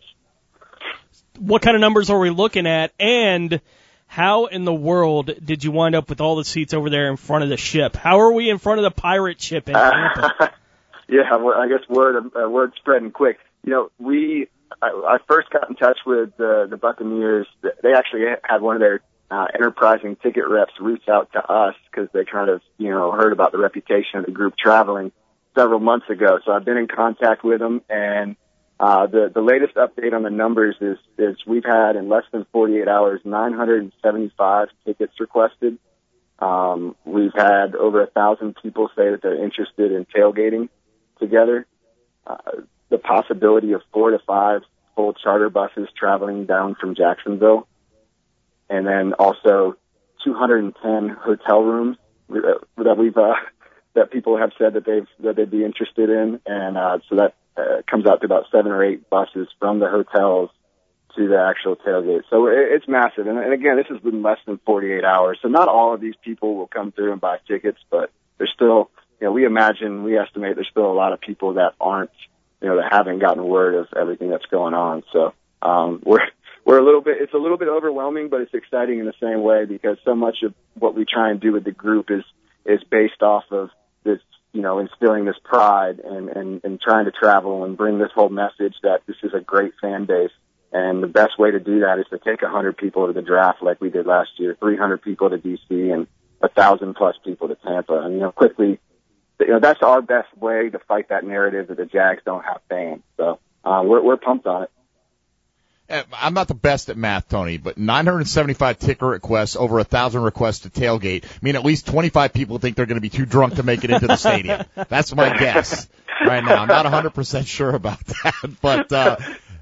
What kind of numbers are we looking at? And how in the world did you wind up with all the seats over there in front of the ship? How are we in front of the pirate ship in Tampa? Uh, yeah, well, I guess word uh, word spreading quick. You know, we I, I first got in touch with uh, the Buccaneers. They actually had one of their uh, enterprising ticket reps reach out to us because they kind of, you know, heard about the reputation of the group traveling several months ago. So I've been in contact with them, and Uh, the, the latest update on the numbers is, is we've had in less than forty-eight hours, nine hundred seventy-five tickets requested. Um, we've had over a thousand people say that they're interested in tailgating together. Uh, the possibility of four to five full charter buses traveling down from Jacksonville. And then also two hundred ten hotel rooms that we've, uh, that people have said that they've, that they'd be interested in. And, uh, so that, Uh, comes out to about seven or eight buses from the hotels to the actual tailgate. So it, it's massive. And, and again, this has been less than forty-eight hours. So not all of these people will come through and buy tickets, but there's still, you know, we imagine, we estimate there's still a lot of people that aren't, you know, that haven't gotten word of everything that's going on. So, um, we're, we're a little bit, it's a little bit overwhelming, but it's exciting in the same way because so much of what we try and do with the group is, is based off of this, you know, instilling this pride and, and, and trying to travel and bring this whole message that this is a great fan base. And the best way to do that is to take one hundred people to the draft like we did last year, three hundred people to D C, and one thousand plus people to Tampa. And, you know, quickly, you know, that's our best way to fight that narrative that the Jags don't have fans. So uh, we're, we're pumped on it. I'm not the best at math, Tony, but nine hundred seventy-five ticket requests, over one thousand requests to tailgate, mean at least twenty-five people think they're going to be too drunk to make it into the stadium. That's my guess right now. I'm not one hundred percent sure about that, but uh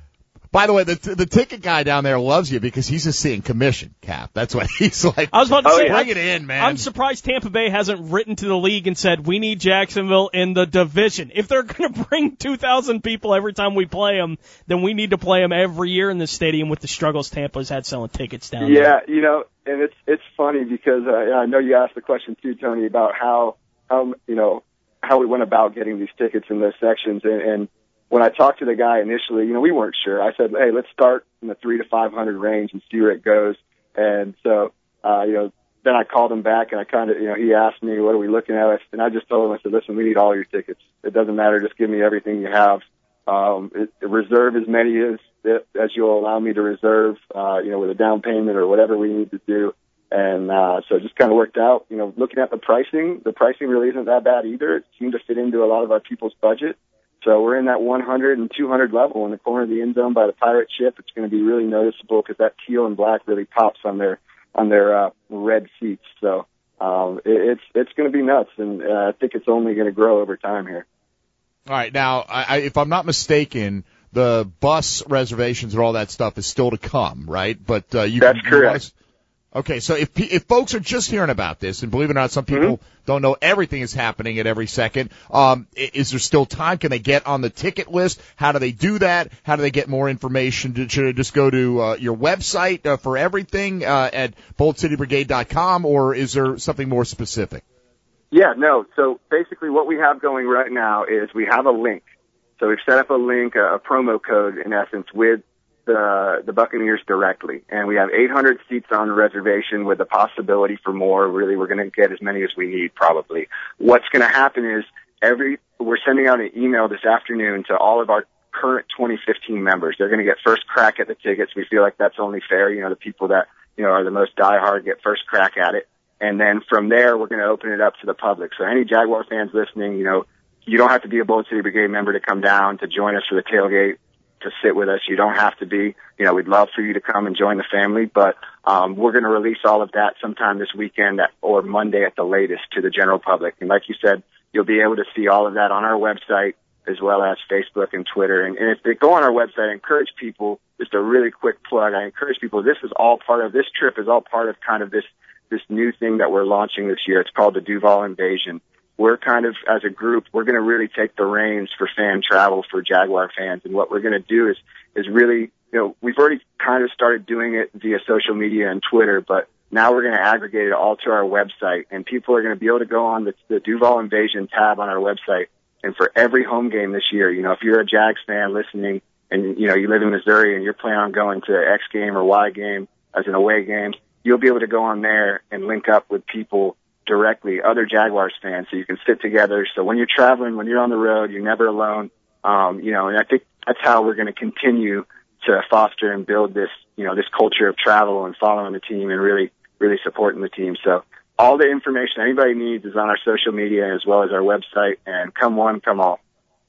by the way, the the ticket guy down there loves you because he's just seeing commission, Cap. That's what he's like. I was about to oh, say, bring it in, man. I'm surprised Tampa Bay hasn't written to the league and said, we need Jacksonville in the division. If they're going to bring two thousand people every time we play them, then we need to play them every year in the stadium with the struggles Tampa's had selling tickets down yeah, there. Yeah, you know, and it's it's funny because uh, I know you asked the question too, Tony, about how, how you know, how we went about getting these tickets in those sections. And, and when I talked to the guy initially, you know, we weren't sure. I said, hey, let's start in the three to five hundred range and see where it goes. And so, uh, you know, then I called him back and I kind of, you know, he asked me, what are we looking at? And I just told him, I said, listen, we need all your tickets. It doesn't matter. Just give me everything you have. Um, it, reserve as many as, as you'll allow me to reserve, uh, you know, with a down payment or whatever we need to do. And, uh, so it just kind of worked out. You know, looking at the pricing, the pricing really isn't that bad either. It seemed to fit into a lot of our people's budget. So we're in that one hundred and two hundred level in the corner of the end zone by the pirate ship. It's going to be really noticeable because that teal and black really pops on their, on their, uh, red seats. So, um, it, it's, it's going to be nuts. And, uh, I think it's only going to grow over time here. All right. Now, I, I, if I'm not mistaken, the bus reservations and all that stuff is still to come, right? But, uh, you That's can, correct. You Okay, so if if folks are just hearing about this, and believe it or not, some people mm-hmm. don't know everything is happening at every second, um, is there still time? Can they get on the ticket list? How do they do that? How do they get more information? Should they just go to uh, your website uh, for everything uh, at bold city brigade dot com, or is there something more specific? Yeah, no. So basically what we have going right now is we have a link. So we've set up a link, a, a promo code, in essence, with the the Buccaneers directly, and we have eight hundred seats on the reservation with the possibility for more. Really, we're going to get as many as we need probably. What's going to happen is every we're sending out an email this afternoon to all of our current twenty fifteen members. They're going to get first crack at the tickets. We feel like that's only fair. You know, the people that, you know, are the most diehard get first crack at it. And then from there, we're going to open it up to the public. So any Jaguar fans listening, you know, you don't have to be a Bold City Brigade member to come down to join us for the tailgate, to sit with us. You don't have to be. You know, we'd love for you to come and join the family, but um, we're going to release all of that sometime this weekend at, or Monday at the latest to the general public. And like you said, you'll be able to see all of that on our website as well as Facebook and Twitter. And, and if they go on our website, I encourage people, just a really quick plug, I encourage people, this is all part of, this trip is all part of kind of this, this new thing that we're launching this year. It's called the Duval Invasion. We're kind of, as a group, we're going to really take the reins for fan travel for Jaguar fans. And what we're going to do is, is really, you know, we've already kind of started doing it via social media and Twitter, but now we're going to aggregate it all to our website. And people are going to be able to go on the, the Duval Invasion tab on our website. And for every home game this year, you know, if you're a Jags fan listening and, you know, you live in Missouri and you're planning on going to X game or Y game as an away game, you'll be able to go on there and link up with people directly, other Jaguars fans, so you can sit together. So when you're traveling, when you're on the road, you're never alone. Um, you know, and I think that's how we're going to continue to foster and build this, you know, this culture of travel and following the team and really, really supporting the team. So all the information anybody needs is on our social media as well as our website, and come one, come all.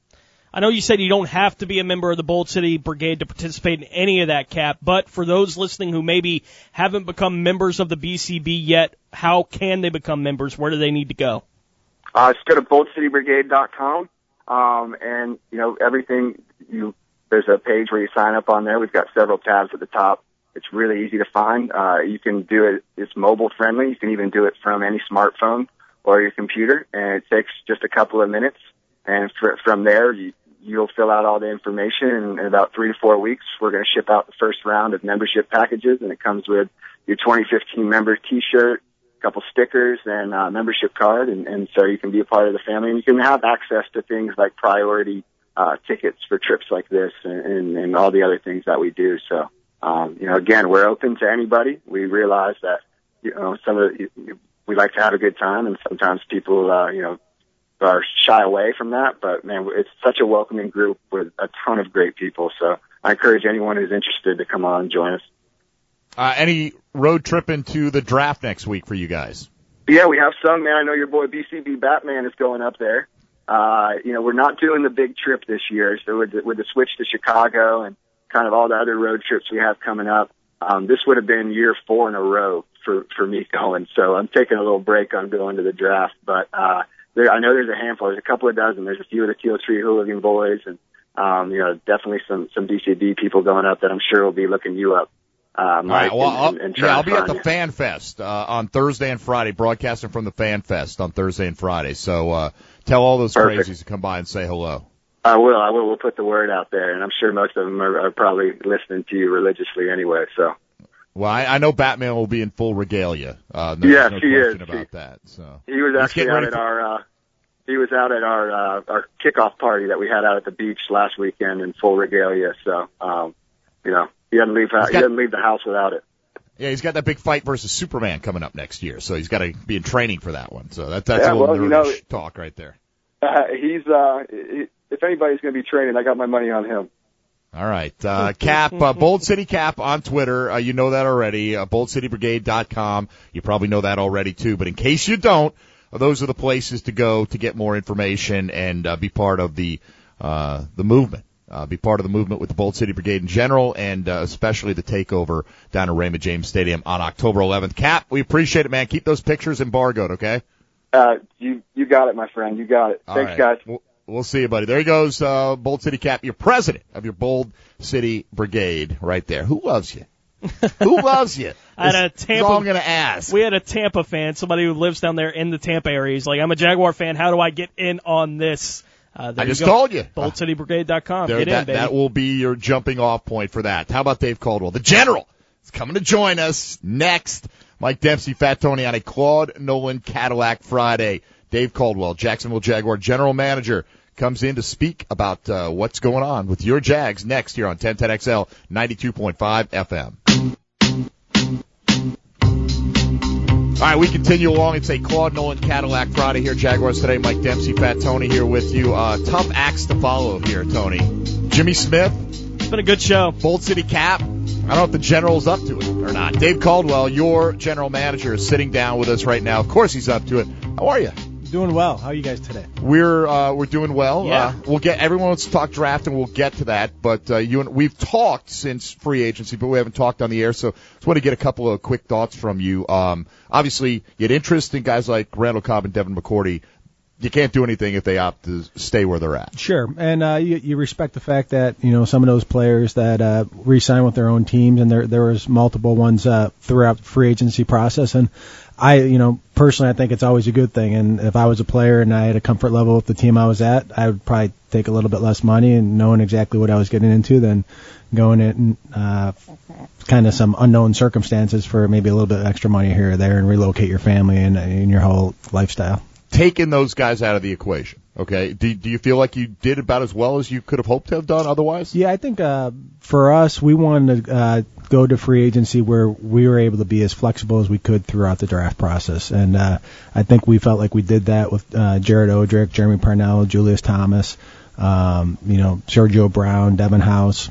I know you said you don't have to be a member of the Bold City Brigade to participate in any of that, Cap, but for those listening who maybe haven't become members of the B C B yet, how can they become members? Where do they need to go? Uh, just go to bold city brigade dot com, um, and, you know, everything, you, there's a page where you sign up on there. We've got several tabs at the top. It's really easy to find. Uh, you can do it, it's mobile friendly. You can even do it from any smartphone or your computer, and it takes just a couple of minutes. And for, from there, you, you'll fill out all the information, and in about three to four weeks, we're going to ship out the first round of membership packages, and it comes with your twenty fifteen member T-shirt, a couple stickers, and a membership card, and, and so you can be a part of the family, and you can have access to things like priority uh, tickets for trips like this, and, and, and all the other things that we do. So, um, you know, again, we're open to anybody. We realize that, you know, some of the, we like to have a good time, and sometimes people, uh, you know, are shy away from that, but man, it's such a welcoming group with a ton of great people. So I encourage anyone who's interested to come on and join us. Uh, any road trip into the draft next week for you guys? Yeah, we have some, man. I know your boy B C B Batman is going up there. Uh, you know, we're not doing the big trip this year. So with the, with the switch to Chicago and kind of all the other road trips we have coming up, um, this would have been year four in a row for, for me going. So I'm taking a little break on going to the draft. But uh, there, I know there's a handful. There's a couple of dozen. There's a few of the Teal Tree Hooligan boys, and um, you know, definitely some some D C B people going up that I'm sure will be looking you up. Uh, Mike, All right, well, and, I'll, and, and yeah, I'll be at the you. Fan Fest uh, on Thursday and Friday, broadcasting from the Fan Fest on Thursday and Friday. So uh, tell all those Perfect. crazies to come by and say hello. I will. I will. We'll put the word out there, and I'm sure most of them are, are probably listening to you religiously anyway. So. Well, I, I know Batman will be in full regalia. Uh, there's yes, no he question is. about he, that. So he was He's actually getting out ready at for- our. Uh, he was out at our uh, our kickoff party that we had out at the beach last weekend in full regalia. So, um, you know, he doesn't leave. got- He doesn't leave the house without it. Yeah, he's got that big fight versus Superman coming up next year, so he's got to be in training for that one. So that, that's Yeah, a little well, you nerdish know- talk right there. Uh, he's. Uh, he, if anybody's going to be training, I got my money on him. All right, uh, Cap, uh, Bold City Cap on Twitter. Uh, you know that already. Uh, bold city brigade dot com. You probably know that already too. But in case you don't, uh, those are the places to go to get more information and uh, be part of the uh, the movement. Uh, be part of the movement with the Bold City Brigade in general, and uh, especially the takeover down at Raymond James Stadium on October eleventh. Cap, we appreciate it, man. Keep those pictures embargoed, okay? Uh, you you got it, my friend. You got it. All Thanks, right. guys. We'll, we'll see you, buddy. There he goes, uh, Bold City Cap, your president of your Bold City Brigade right there. Who loves you? Who loves you? I had a That's Tampa- all I'm going to ask. We had a Tampa fan, somebody who lives down there in the Tampa area. He's like, I'm a Jaguar fan. How do I get in on this? Uh, there I you just go. told you. bold city brigade dot com. There, Get that, in, baby. that will be your jumping off point for that. How about Dave Caldwell? The General is coming to join us next. Mike Dempsey, Fat Tony on a Claude Nolan Cadillac Friday. Dave Caldwell, Jacksonville Jaguar General Manager, comes in to speak about uh, what's going on with your Jags next here on ten ten X L ninety-two point five F M. All right, we continue along. It's a Claude Nolan Cadillac Friday here. Jaguars Today. Mike Dempsey, Fat Tony here with you. Uh, tough acts to follow here, Tony. Jimmy Smith, It's been a good show. Bold City Cap. I don't know if the General's up to it or not. Dave Caldwell, your general manager, is sitting down with us right now. Of course he's up to it. How are you? Doing well. How are you guys today? We're uh, we're doing well. Yeah. Uh, we'll get everyone wants to talk draft, and we'll get to that. But uh, you and we've talked since free agency, but we haven't talked on the air. So just want to get a couple of quick thoughts from you. Um, obviously, you had interest in guys like Randall Cobb and Devin McCourty. You can't do anything if they opt to stay where they're at. Sure, and uh, you, you respect the fact that you know some of those players that uh, re-sign with their own teams, and there there was multiple ones uh, throughout the free agency process. And I, you know, personally, I think it's always a good thing. And if I was a player and I had a comfort level with the team I was at, I would probably take a little bit less money and knowing exactly what I was getting into than going in uh, kind of some unknown circumstances for maybe a little bit extra money here or there and relocate your family and, and your whole lifestyle. Taking those guys out of the equation, okay? Do, do you feel like you did about as well as you could have hoped to have done otherwise? Yeah, I think uh, for us, we wanted to uh, go to free agency where we were able to be as flexible as we could throughout the draft process. And uh, I think we felt like we did that with uh, Jared Odrick, Jeremy Parnell, Julius Thomas, um, you know, Sergio Brown, Devin House,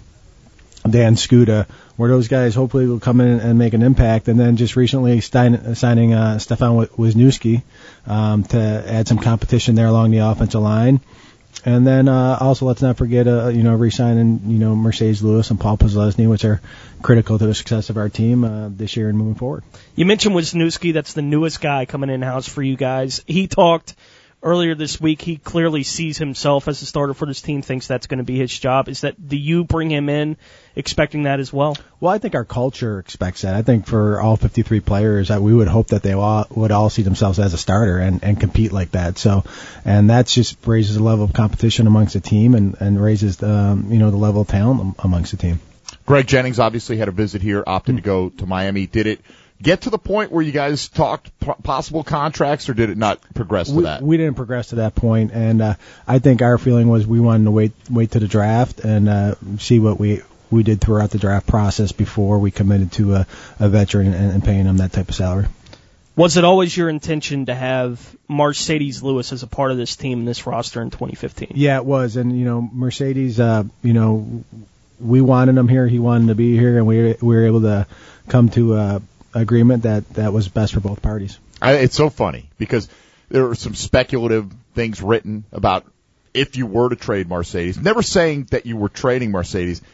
Dan Skuda, where those guys hopefully will come in and make an impact. And then just recently Stein, signing uh, Stefan Wisniewski um, to add some competition there along the offensive line. And then uh, also let's not forget, uh, you know, re-signing, you know, Mercedes Lewis and Paul Posluszny, which are critical to the success of our team uh, this year and moving forward. You mentioned Wisniewski. That's the newest guy coming in-house for you guys. He talked earlier this week. He clearly sees himself as a starter for this team, thinks that's going to be his job. Is that, do you bring him in expecting that as well? Well, I think our culture expects that. I think for all fifty-three players, that we would hope that they all, would all see themselves as a starter and, and compete like that. So, and that just raises the level of competition amongst the team and, and raises the, um, you know, the level of talent amongst the team. Greg Jennings obviously had a visit here, opted to go to Miami. Did it get to the point where you guys talked p- possible contracts, or did it not progress to we, that? We didn't progress to that point, and uh, I think our feeling was we wanted to wait wait to the draft and uh, see what we we did throughout the draft process before we committed to a, a veteran and, and paying him that type of salary. Was it always your intention to have Mercedes Lewis as a part of this team and this roster in twenty fifteen? Yeah, it was, and you know, Mercedes, uh, you know, we wanted him here, he wanted to be here, and we we were able to come to a agreement that that was best for both parties. I, it's so funny because there were some speculative things written about if you were to trade Mercedes. Never saying that you were trading Mercedes,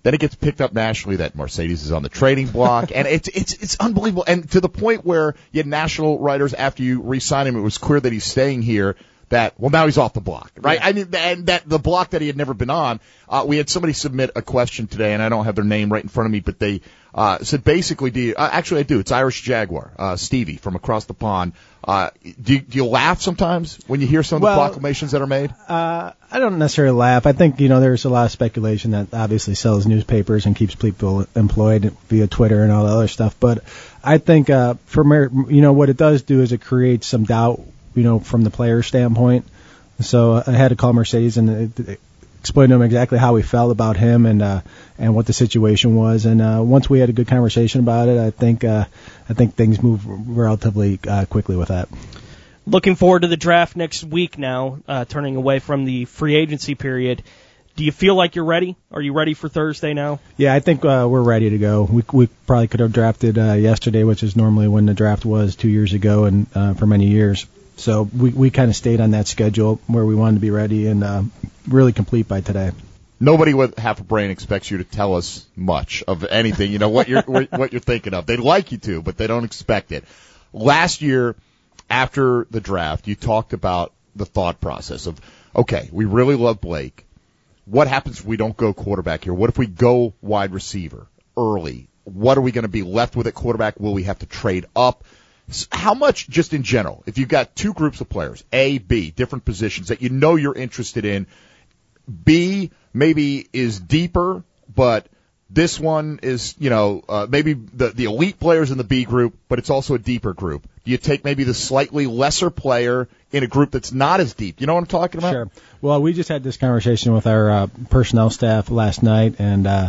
Then it gets picked up nationally that Mercedes is on the trading block, and it's it's it's unbelievable. And to the point where you had national writers, after you re-sign him, it was clear that he's staying here. That well, now he's off the block, right? Yeah. I mean, and that the block that he had never been on. Uh, we had somebody submit a question today, and I don't have their name right in front of me, but they uh, said basically, do you, uh, actually I do. It's Irish Jaguar, uh, Stevie from across the pond. Uh, do, you, do you laugh sometimes when you hear some of well, the proclamations that are made? Uh, I don't necessarily laugh. I think, you know, there's a lot of speculation that obviously sells newspapers and keeps people employed via Twitter and all that other stuff. But I think, uh, for, you know, what it does do is it creates some doubt, you know, from the player standpoint. So I had to call Mercedes and it, it explain to him exactly how we felt about him and uh, and what the situation was. And uh, once we had a good conversation about it, I think uh, I think things move relatively uh, quickly with that. Looking forward to the draft next week now, uh, turning away from the free agency period. Do you feel like you're ready? Are you ready for Thursday now? Yeah, I think uh, we're ready to go. We we probably could have drafted uh, yesterday, which is normally when the draft was two years ago and uh, for many years. So we, we kind of stayed on that schedule where we wanted to be ready and uh, really complete by today. Nobody with half a brain expects you to tell us much of anything, you know, what you're what you're thinking of. They'd like you to, but they don't expect it. Last year, after the draft, you talked about the thought process of, okay, we really love Blake. What happens if we don't go quarterback here? What if we go wide receiver early? What are we going to be left with at quarterback? Will we have to trade up? How much, just in general, if you've got two groups of players, A, B, different positions that you know you're interested in, B maybe is deeper, but this one is, you know, uh, maybe the, the elite players in the B group, but it's also a deeper group. Do you take maybe the slightly lesser player in a group that's not as deep? You know what I'm talking about? Sure. Well, we just had this conversation with our uh, personnel staff last night, and uh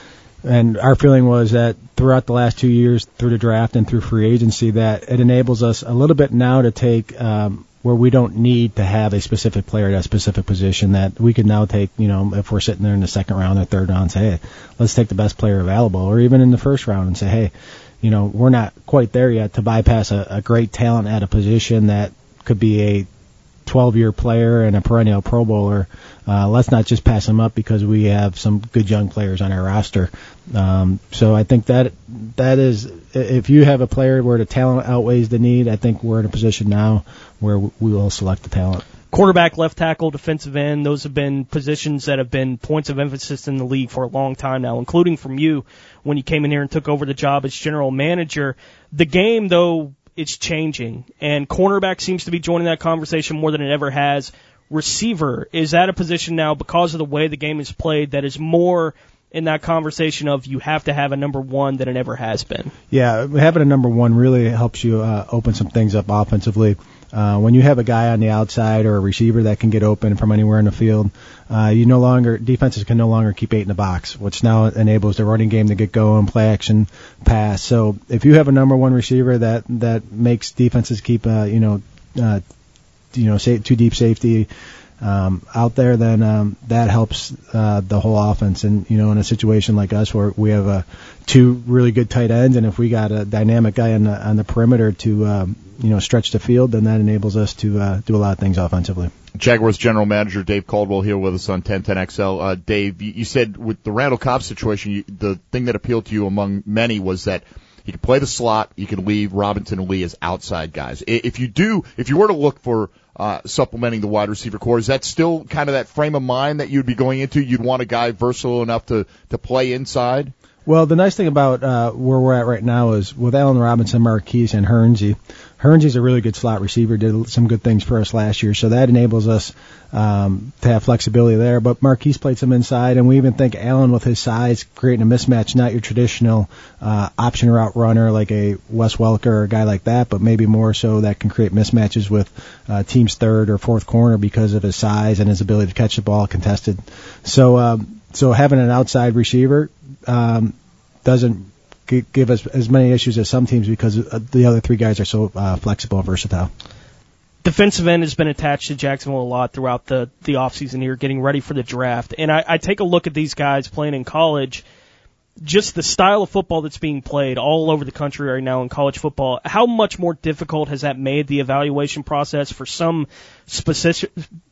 And our feeling was that throughout the last two years, through the draft and through free agency, that it enables us a little bit now to take um, where we don't need to have a specific player at a specific position, that we could now take, you know, if we're sitting there in the second round or third round, say, hey, let's take the best player available, or even in the first round and say, hey, you know, we're not quite there yet to bypass a, a great talent at a position that could be a twelve-year player and a perennial Pro Bowler. Uh, let's not just pass them up because we have some good young players on our roster. Um, so I think that that is, if you have a player where the talent outweighs the need, I think we're in a position now where we will select the talent. Quarterback, left tackle, defensive end, those have been positions that have been points of emphasis in the league for a long time now, including from you when you came in here and took over the job as general manager. The game, though, it's changing, and cornerback seems to be joining that conversation more than it ever has. Receiver is at a position now, because of the way the game is played, that is more in that conversation of you have to have a number one than it ever has been. Yeah, having a number one really helps you uh, open some things up offensively. Uh, when you have a guy on the outside or a receiver that can get open from anywhere in the field, uh, you no longer, defenses can no longer keep eight in the box, which now enables the running game to get going, play action, pass. So if you have a number one receiver that, that makes defenses keep, uh, you know, uh, you know, say, too deep safety, um, out there, then, um, that helps, uh, the whole offense. And, you know, in a situation like us where we have, uh, two really good tight ends, and if we got a dynamic guy on the, on the perimeter to, um, you know, stretch the field, then that enables us to, uh, do a lot of things offensively. Jaguars general manager Dave Caldwell here with us on ten ten X L. Uh, Dave, you, you said with the Randall Cobb situation, you, the thing that appealed to you among many was that he could play the slot, you could leave Robinson and Lee as outside guys. If you do, if you were to look for uh, supplementing the wide receiver core, is that still kind of that frame of mind that you'd be going into? You'd want a guy versatile enough to, to play inside? Well, the nice thing about uh, where we're at right now is with Allen Robinson, Marquise, and Hernsey. Hernsey's a really good slot receiver, did some good things for us last year, so that enables us um, to have flexibility there. But Marquise played some inside, and we even think Allen, with his size, creating a mismatch, not your traditional uh, option route runner like a Wes Welker or a guy like that, but maybe more so that can create mismatches with uh, team's third or fourth corner because of his size and his ability to catch the ball contested. So, um, so having an outside receiver um, doesn't give us as many issues as some teams because the other three guys are so uh, flexible and versatile. Defensive end has been attached to Jacksonville a lot throughout the, the offseason here, getting ready for the draft. And I, I take a look at these guys playing in college, just the style of football that's being played all over the country right now in college football. How much more difficult has that made the evaluation process for some specific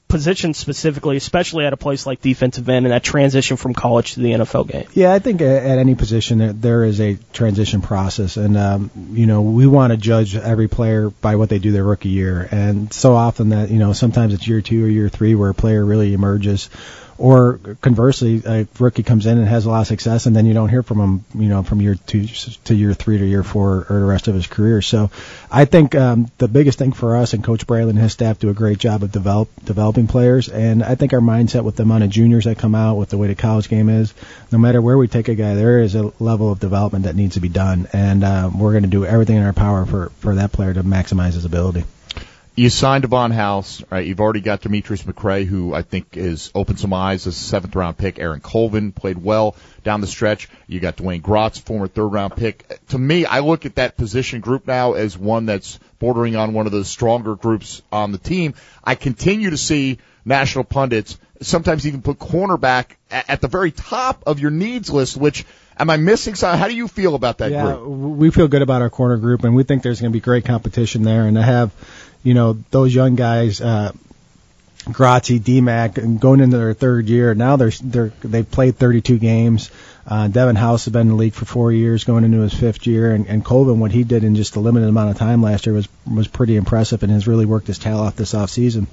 position specifically, especially at a place like defensive end and that transition from college to the N F L game? Yeah, I think at any position there, there is a transition process, and um, you know we want to judge every player by what they do their rookie year, and so often that you know sometimes it's year two or year three where a player really emerges. Or conversely, a rookie comes in and has a lot of success, and then you don't hear from him, you know, from year two to year three to year four or the rest of his career. So, I think um, the biggest thing for us, and Coach Bradley and his staff do a great job of develop developing players, and I think our mindset with the amount of juniors that come out, with the way the college game is, no matter where we take a guy, there is a level of development that needs to be done, and uh, we're going to do everything in our power for for that player to maximize his ability. You signed Devon House, right? You've already got Demetrius McCray, who I think has opened some eyes as a seventh round pick. Aaron Colvin played well down the stretch. You got Dwayne Grotz, former third round pick. To me, I look at that position group now as one that's bordering on one of the stronger groups on the team. I continue to see national pundits sometimes even put cornerback at the very top of your needs list, which am I missing something? How do you feel about that yeah, group? We feel good about our corner group, and we think there's going to be great competition there, and to have you know, those young guys, uh, Grazzi, D-Mac, and going into their third year. Now they're, they're, they've played thirty-two games. Uh, Devon House has been in the league for four years, going into his fifth year. And, and Colvin, what he did in just a limited amount of time last year was, was pretty impressive and has really worked his tail off this offseason.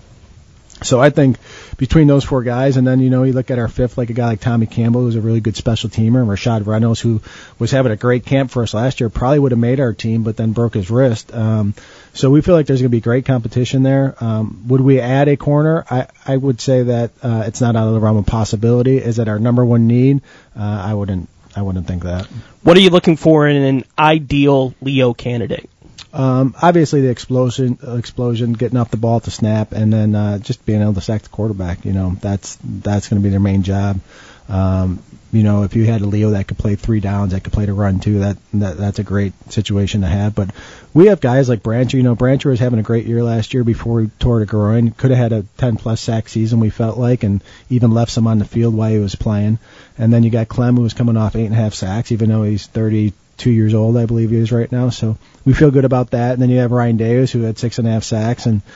So I think between those four guys, and then, you know, you look at our fifth, like a guy like Tommy Campbell, who's a really good special teamer, and Rashad Reynolds, who was having a great camp for us last year, probably would have made our team, but then broke his wrist. Um, so we feel like there's going to be great competition there. Um, would we add a corner? I, I would say that uh, it's not out of the realm of possibility. Is it our number one need? Uh, I wouldn't. I wouldn't think that. What are you looking for in an ideal Leo candidate? Um, obviously the explosion, explosion, getting off the ball to snap, and then uh, just being able to sack the quarterback. You know, that's that's going to be their main job. Um, you know, if you had a Leo that could play three downs, that could play the run too, that, that that's a great situation to have. But we have guys like Brancher. You know, Brancher was having a great year last year before he tore the groin. Could have had a ten plus sack season, we felt like, and even left some on the field while he was playing. And then you got Clem, who was coming off eight and a half sacks, even though he's thirty-two years old, I believe he is right now. So we feel good about that. And then you have Ryan Davis, who had six and a half sacks. And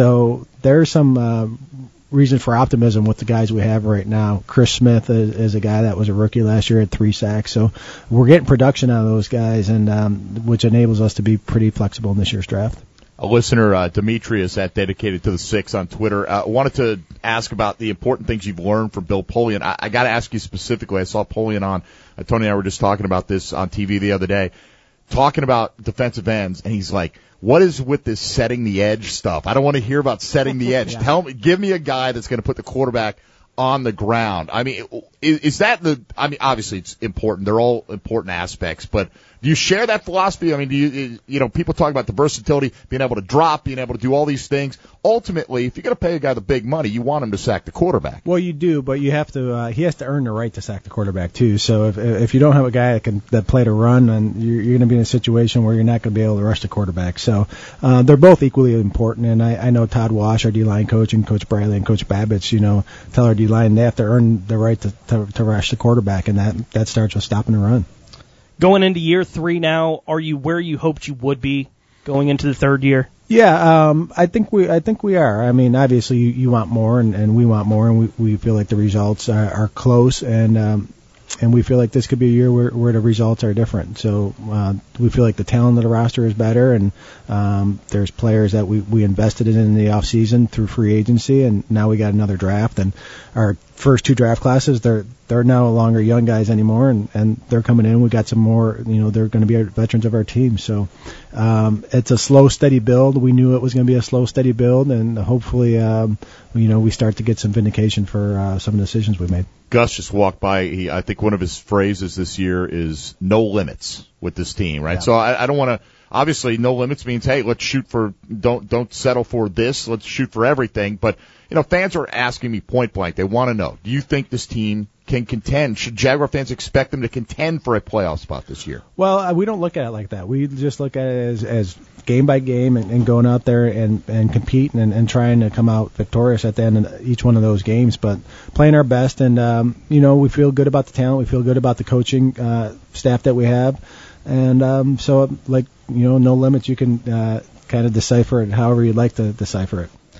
so there's some uh, reason for optimism with the guys we have right now. Chris Smith is, is a guy that was a rookie last year, had three sacks. So we're getting production out of those guys, and um, which enables us to be pretty flexible in this year's draft. A listener, uh, Demetrius, at Dedicated to the Six on Twitter, uh, wanted to ask about the important things you've learned from Bill Polian. I, I got to ask you specifically. I saw Polian on, uh, Tony and I were just talking about this on T V the other day, talking about defensive ends, and he's like, what is with this setting the edge stuff? I don't want to hear about setting the edge. yeah. Tell me, give me a guy that's going to put the quarterback on the ground. I mean, is, is that the, I mean, obviously it's important. They're all important aspects, but do you share that philosophy? I mean, do you, you know, people talk about the versatility, being able to drop, being able to do all these things. Ultimately, if you're going to pay a guy the big money, you want him to sack the quarterback. Well, you do, but you have to, uh, he has to earn the right to sack the quarterback too. So if, if you don't have a guy that can, that played a run, then you're, you're going to be in a situation where you're not going to be able to rush the quarterback. So, uh, they're both equally important. And I, I know Todd Wash, our D-line coach, and Coach Bradley and Coach Babbage, you know, tell our D-line they have to earn the right to, to, to rush the quarterback, and that, that starts with stopping the run. Going into year three now, are you where you hoped you would be going into the third year? Yeah, um, I think we, I think we are. I mean, obviously you, you want more, and, and we want more, and we, we feel like the results are, are close, and um, and we feel like this could be a year where, where the results are different. So uh, we feel like the talent of the roster is better, and um, there's players that we, we invested in in the off season through free agency, and now we got another draft, and our first two draft classes, they're they're no longer young guys anymore, and, and they're coming in. We got some more, you know, they're going to be our veterans of our team. So um, it's a slow, steady build. We knew it was going to be a slow, steady build, and hopefully, um, you know, we start to get some vindication for uh, some of the decisions we made. Gus just walked by. He, I think one of his phrases this year is "no limits" with this team, right? Yeah. So I, I don't want to. Obviously, no limits means, hey, let's shoot for, don't don't settle for this. Let's shoot for everything. But you know, fans are asking me point blank. They want to know: do you think this team can contend? Should Jaguar fans expect them to contend for a playoff spot this year? Well, uh, we don't look at it like that. We just look at it as, as game by game, and, and going out there and, and competing and, and trying to come out victorious at the end of each one of those games. But playing our best, and um, you know, we feel good about the talent. We feel good about the coaching uh, staff that we have, and um, so like you know, no limits. You can uh, kind of decipher it however you'd like to decipher it.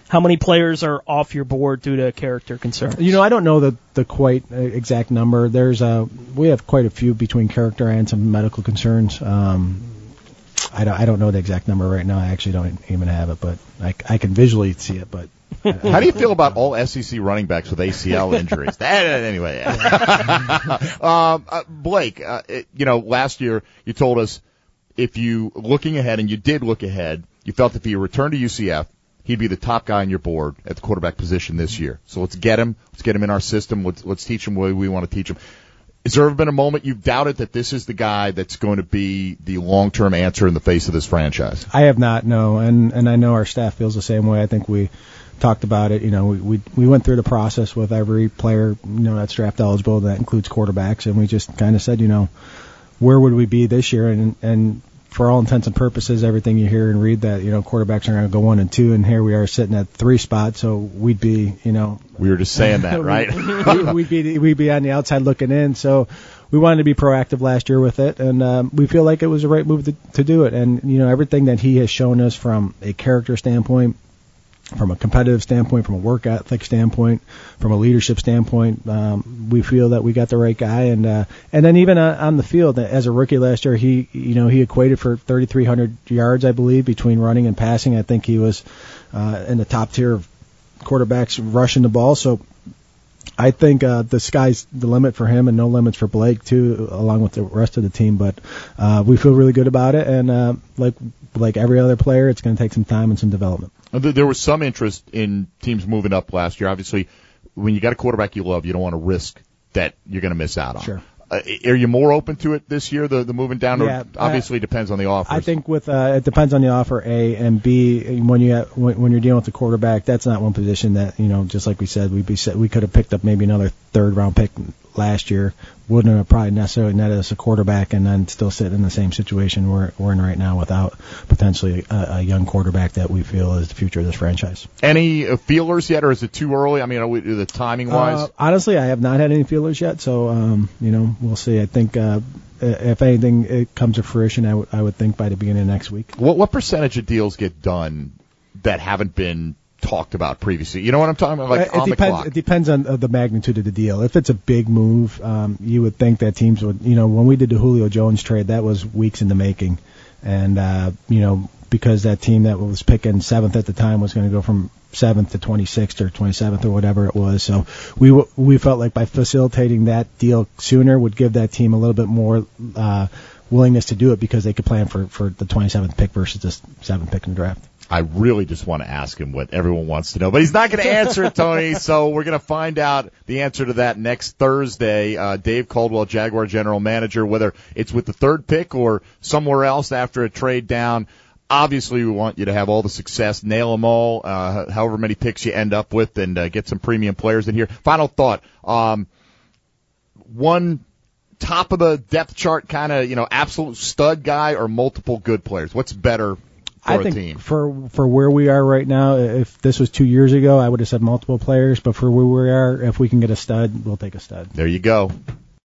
How many players are off your board due to character concerns? You know, I don't know the the quite uh, exact number. There's a we have quite a few between character and some medical concerns. Um, I don't I don't know the exact number right now. I actually don't even have it, but I, I can visually see it. But how do you feel about all S E C running backs with A C L injuries? Anyway, um, uh, Blake, uh, it, you know, last year you told us if you looking ahead, and you did look ahead, you felt if he returned to U C F, he'd be the top guy on your board at the quarterback position this year. So let's get him. Let's get him in our system. Let's, let's teach him the way we want to teach him. Has there ever been a moment you've doubted that this is the guy that's going to be the long-term answer in the face of this franchise? I have not, no, and and I know our staff feels the same way. I think we talked about it. You know, we we, we went through the process with every player, you know, that's draft eligible. That includes quarterbacks, and we just kind of said, you know, where would we be this year? And and for all intents and purposes, everything you hear and read that, you know, quarterbacks are going to go one and two, and here we are sitting at three spots, so we'd be, you know. We were just saying that, right? we'd be we'd be on the outside looking in, so we wanted to be proactive last year with it, and um, we feel like it was the right move to, to do it. And, you know, everything that he has shown us from a character standpoint, from a competitive standpoint, from a work ethic standpoint, from a leadership standpoint, um, we feel that we got the right guy. And uh, and then even uh, on the field, as a rookie last year, he you know he equated for thirty-three hundred yards, I believe, between running and passing. I think he was uh, in the top tier of quarterbacks rushing the ball. So I think uh, the sky's the limit for him, and no limits for Blake too, along with the rest of the team. But uh, we feel really good about it, and uh, like like every other player, it's going to take some time and some development. There was some interest in teams moving up last year. Obviously, when you got a quarterback you love, you don't want to risk that you're going to miss out on. Sure. Uh, are you more open to it this year, the, the moving down? Yeah, or obviously, uh, depends on the offer. I think with uh, it depends on the offer, A, and B, when you have, when, when you're dealing with the quarterback, that's not one position that, you know, just like we said, we'd be set, we could have picked up maybe another third round pick last year. Wouldn't have probably necessarily netted us a quarterback, and then still sit in the same situation we're, we're in right now without potentially a, a young quarterback that we feel is the future of this franchise. Any uh, feelers yet, or is it too early? I mean, are we, the timing wise? Uh, honestly, I have not had any feelers yet, so um, you know, we'll see. I think uh, if anything, it comes to fruition, I, w- I would think by the beginning of next week. What what percentage of deals get done that haven't been talked about previously? You know what I'm talking about? Like it on depends, the clock. It depends on uh, the magnitude of the deal. If it's a big move, um, you would think that teams would, you know, when we did the Julio Jones trade, that was weeks in the making. And, uh, you know, because that team that was picking seventh at the time was going to go from seventh to twenty-sixth or twenty-seventh or whatever it was. So we w- we felt like by facilitating that deal sooner would give that team a little bit more uh, willingness to do it, because they could plan for, for the twenty-seventh pick versus the seventh pick in the draft. I really just want to ask him what everyone wants to know, but he's not going to answer it, Tony, so we're going to find out the answer to that next Thursday. Uh, Dave Caldwell, Jaguar general manager, whether it's with the third pick or somewhere else after a trade down. Obviously, we want you to have all the success, nail them all, uh, however many picks you end up with, and uh, get some premium players in here. Final thought, um, one top of the depth chart kind of, you know, absolute stud guy, or multiple good players? What's better for I a think team? For for where we are right now, if this was two years ago, I would have said multiple players. But for where we are, if we can get a stud, we'll take a stud. There you go.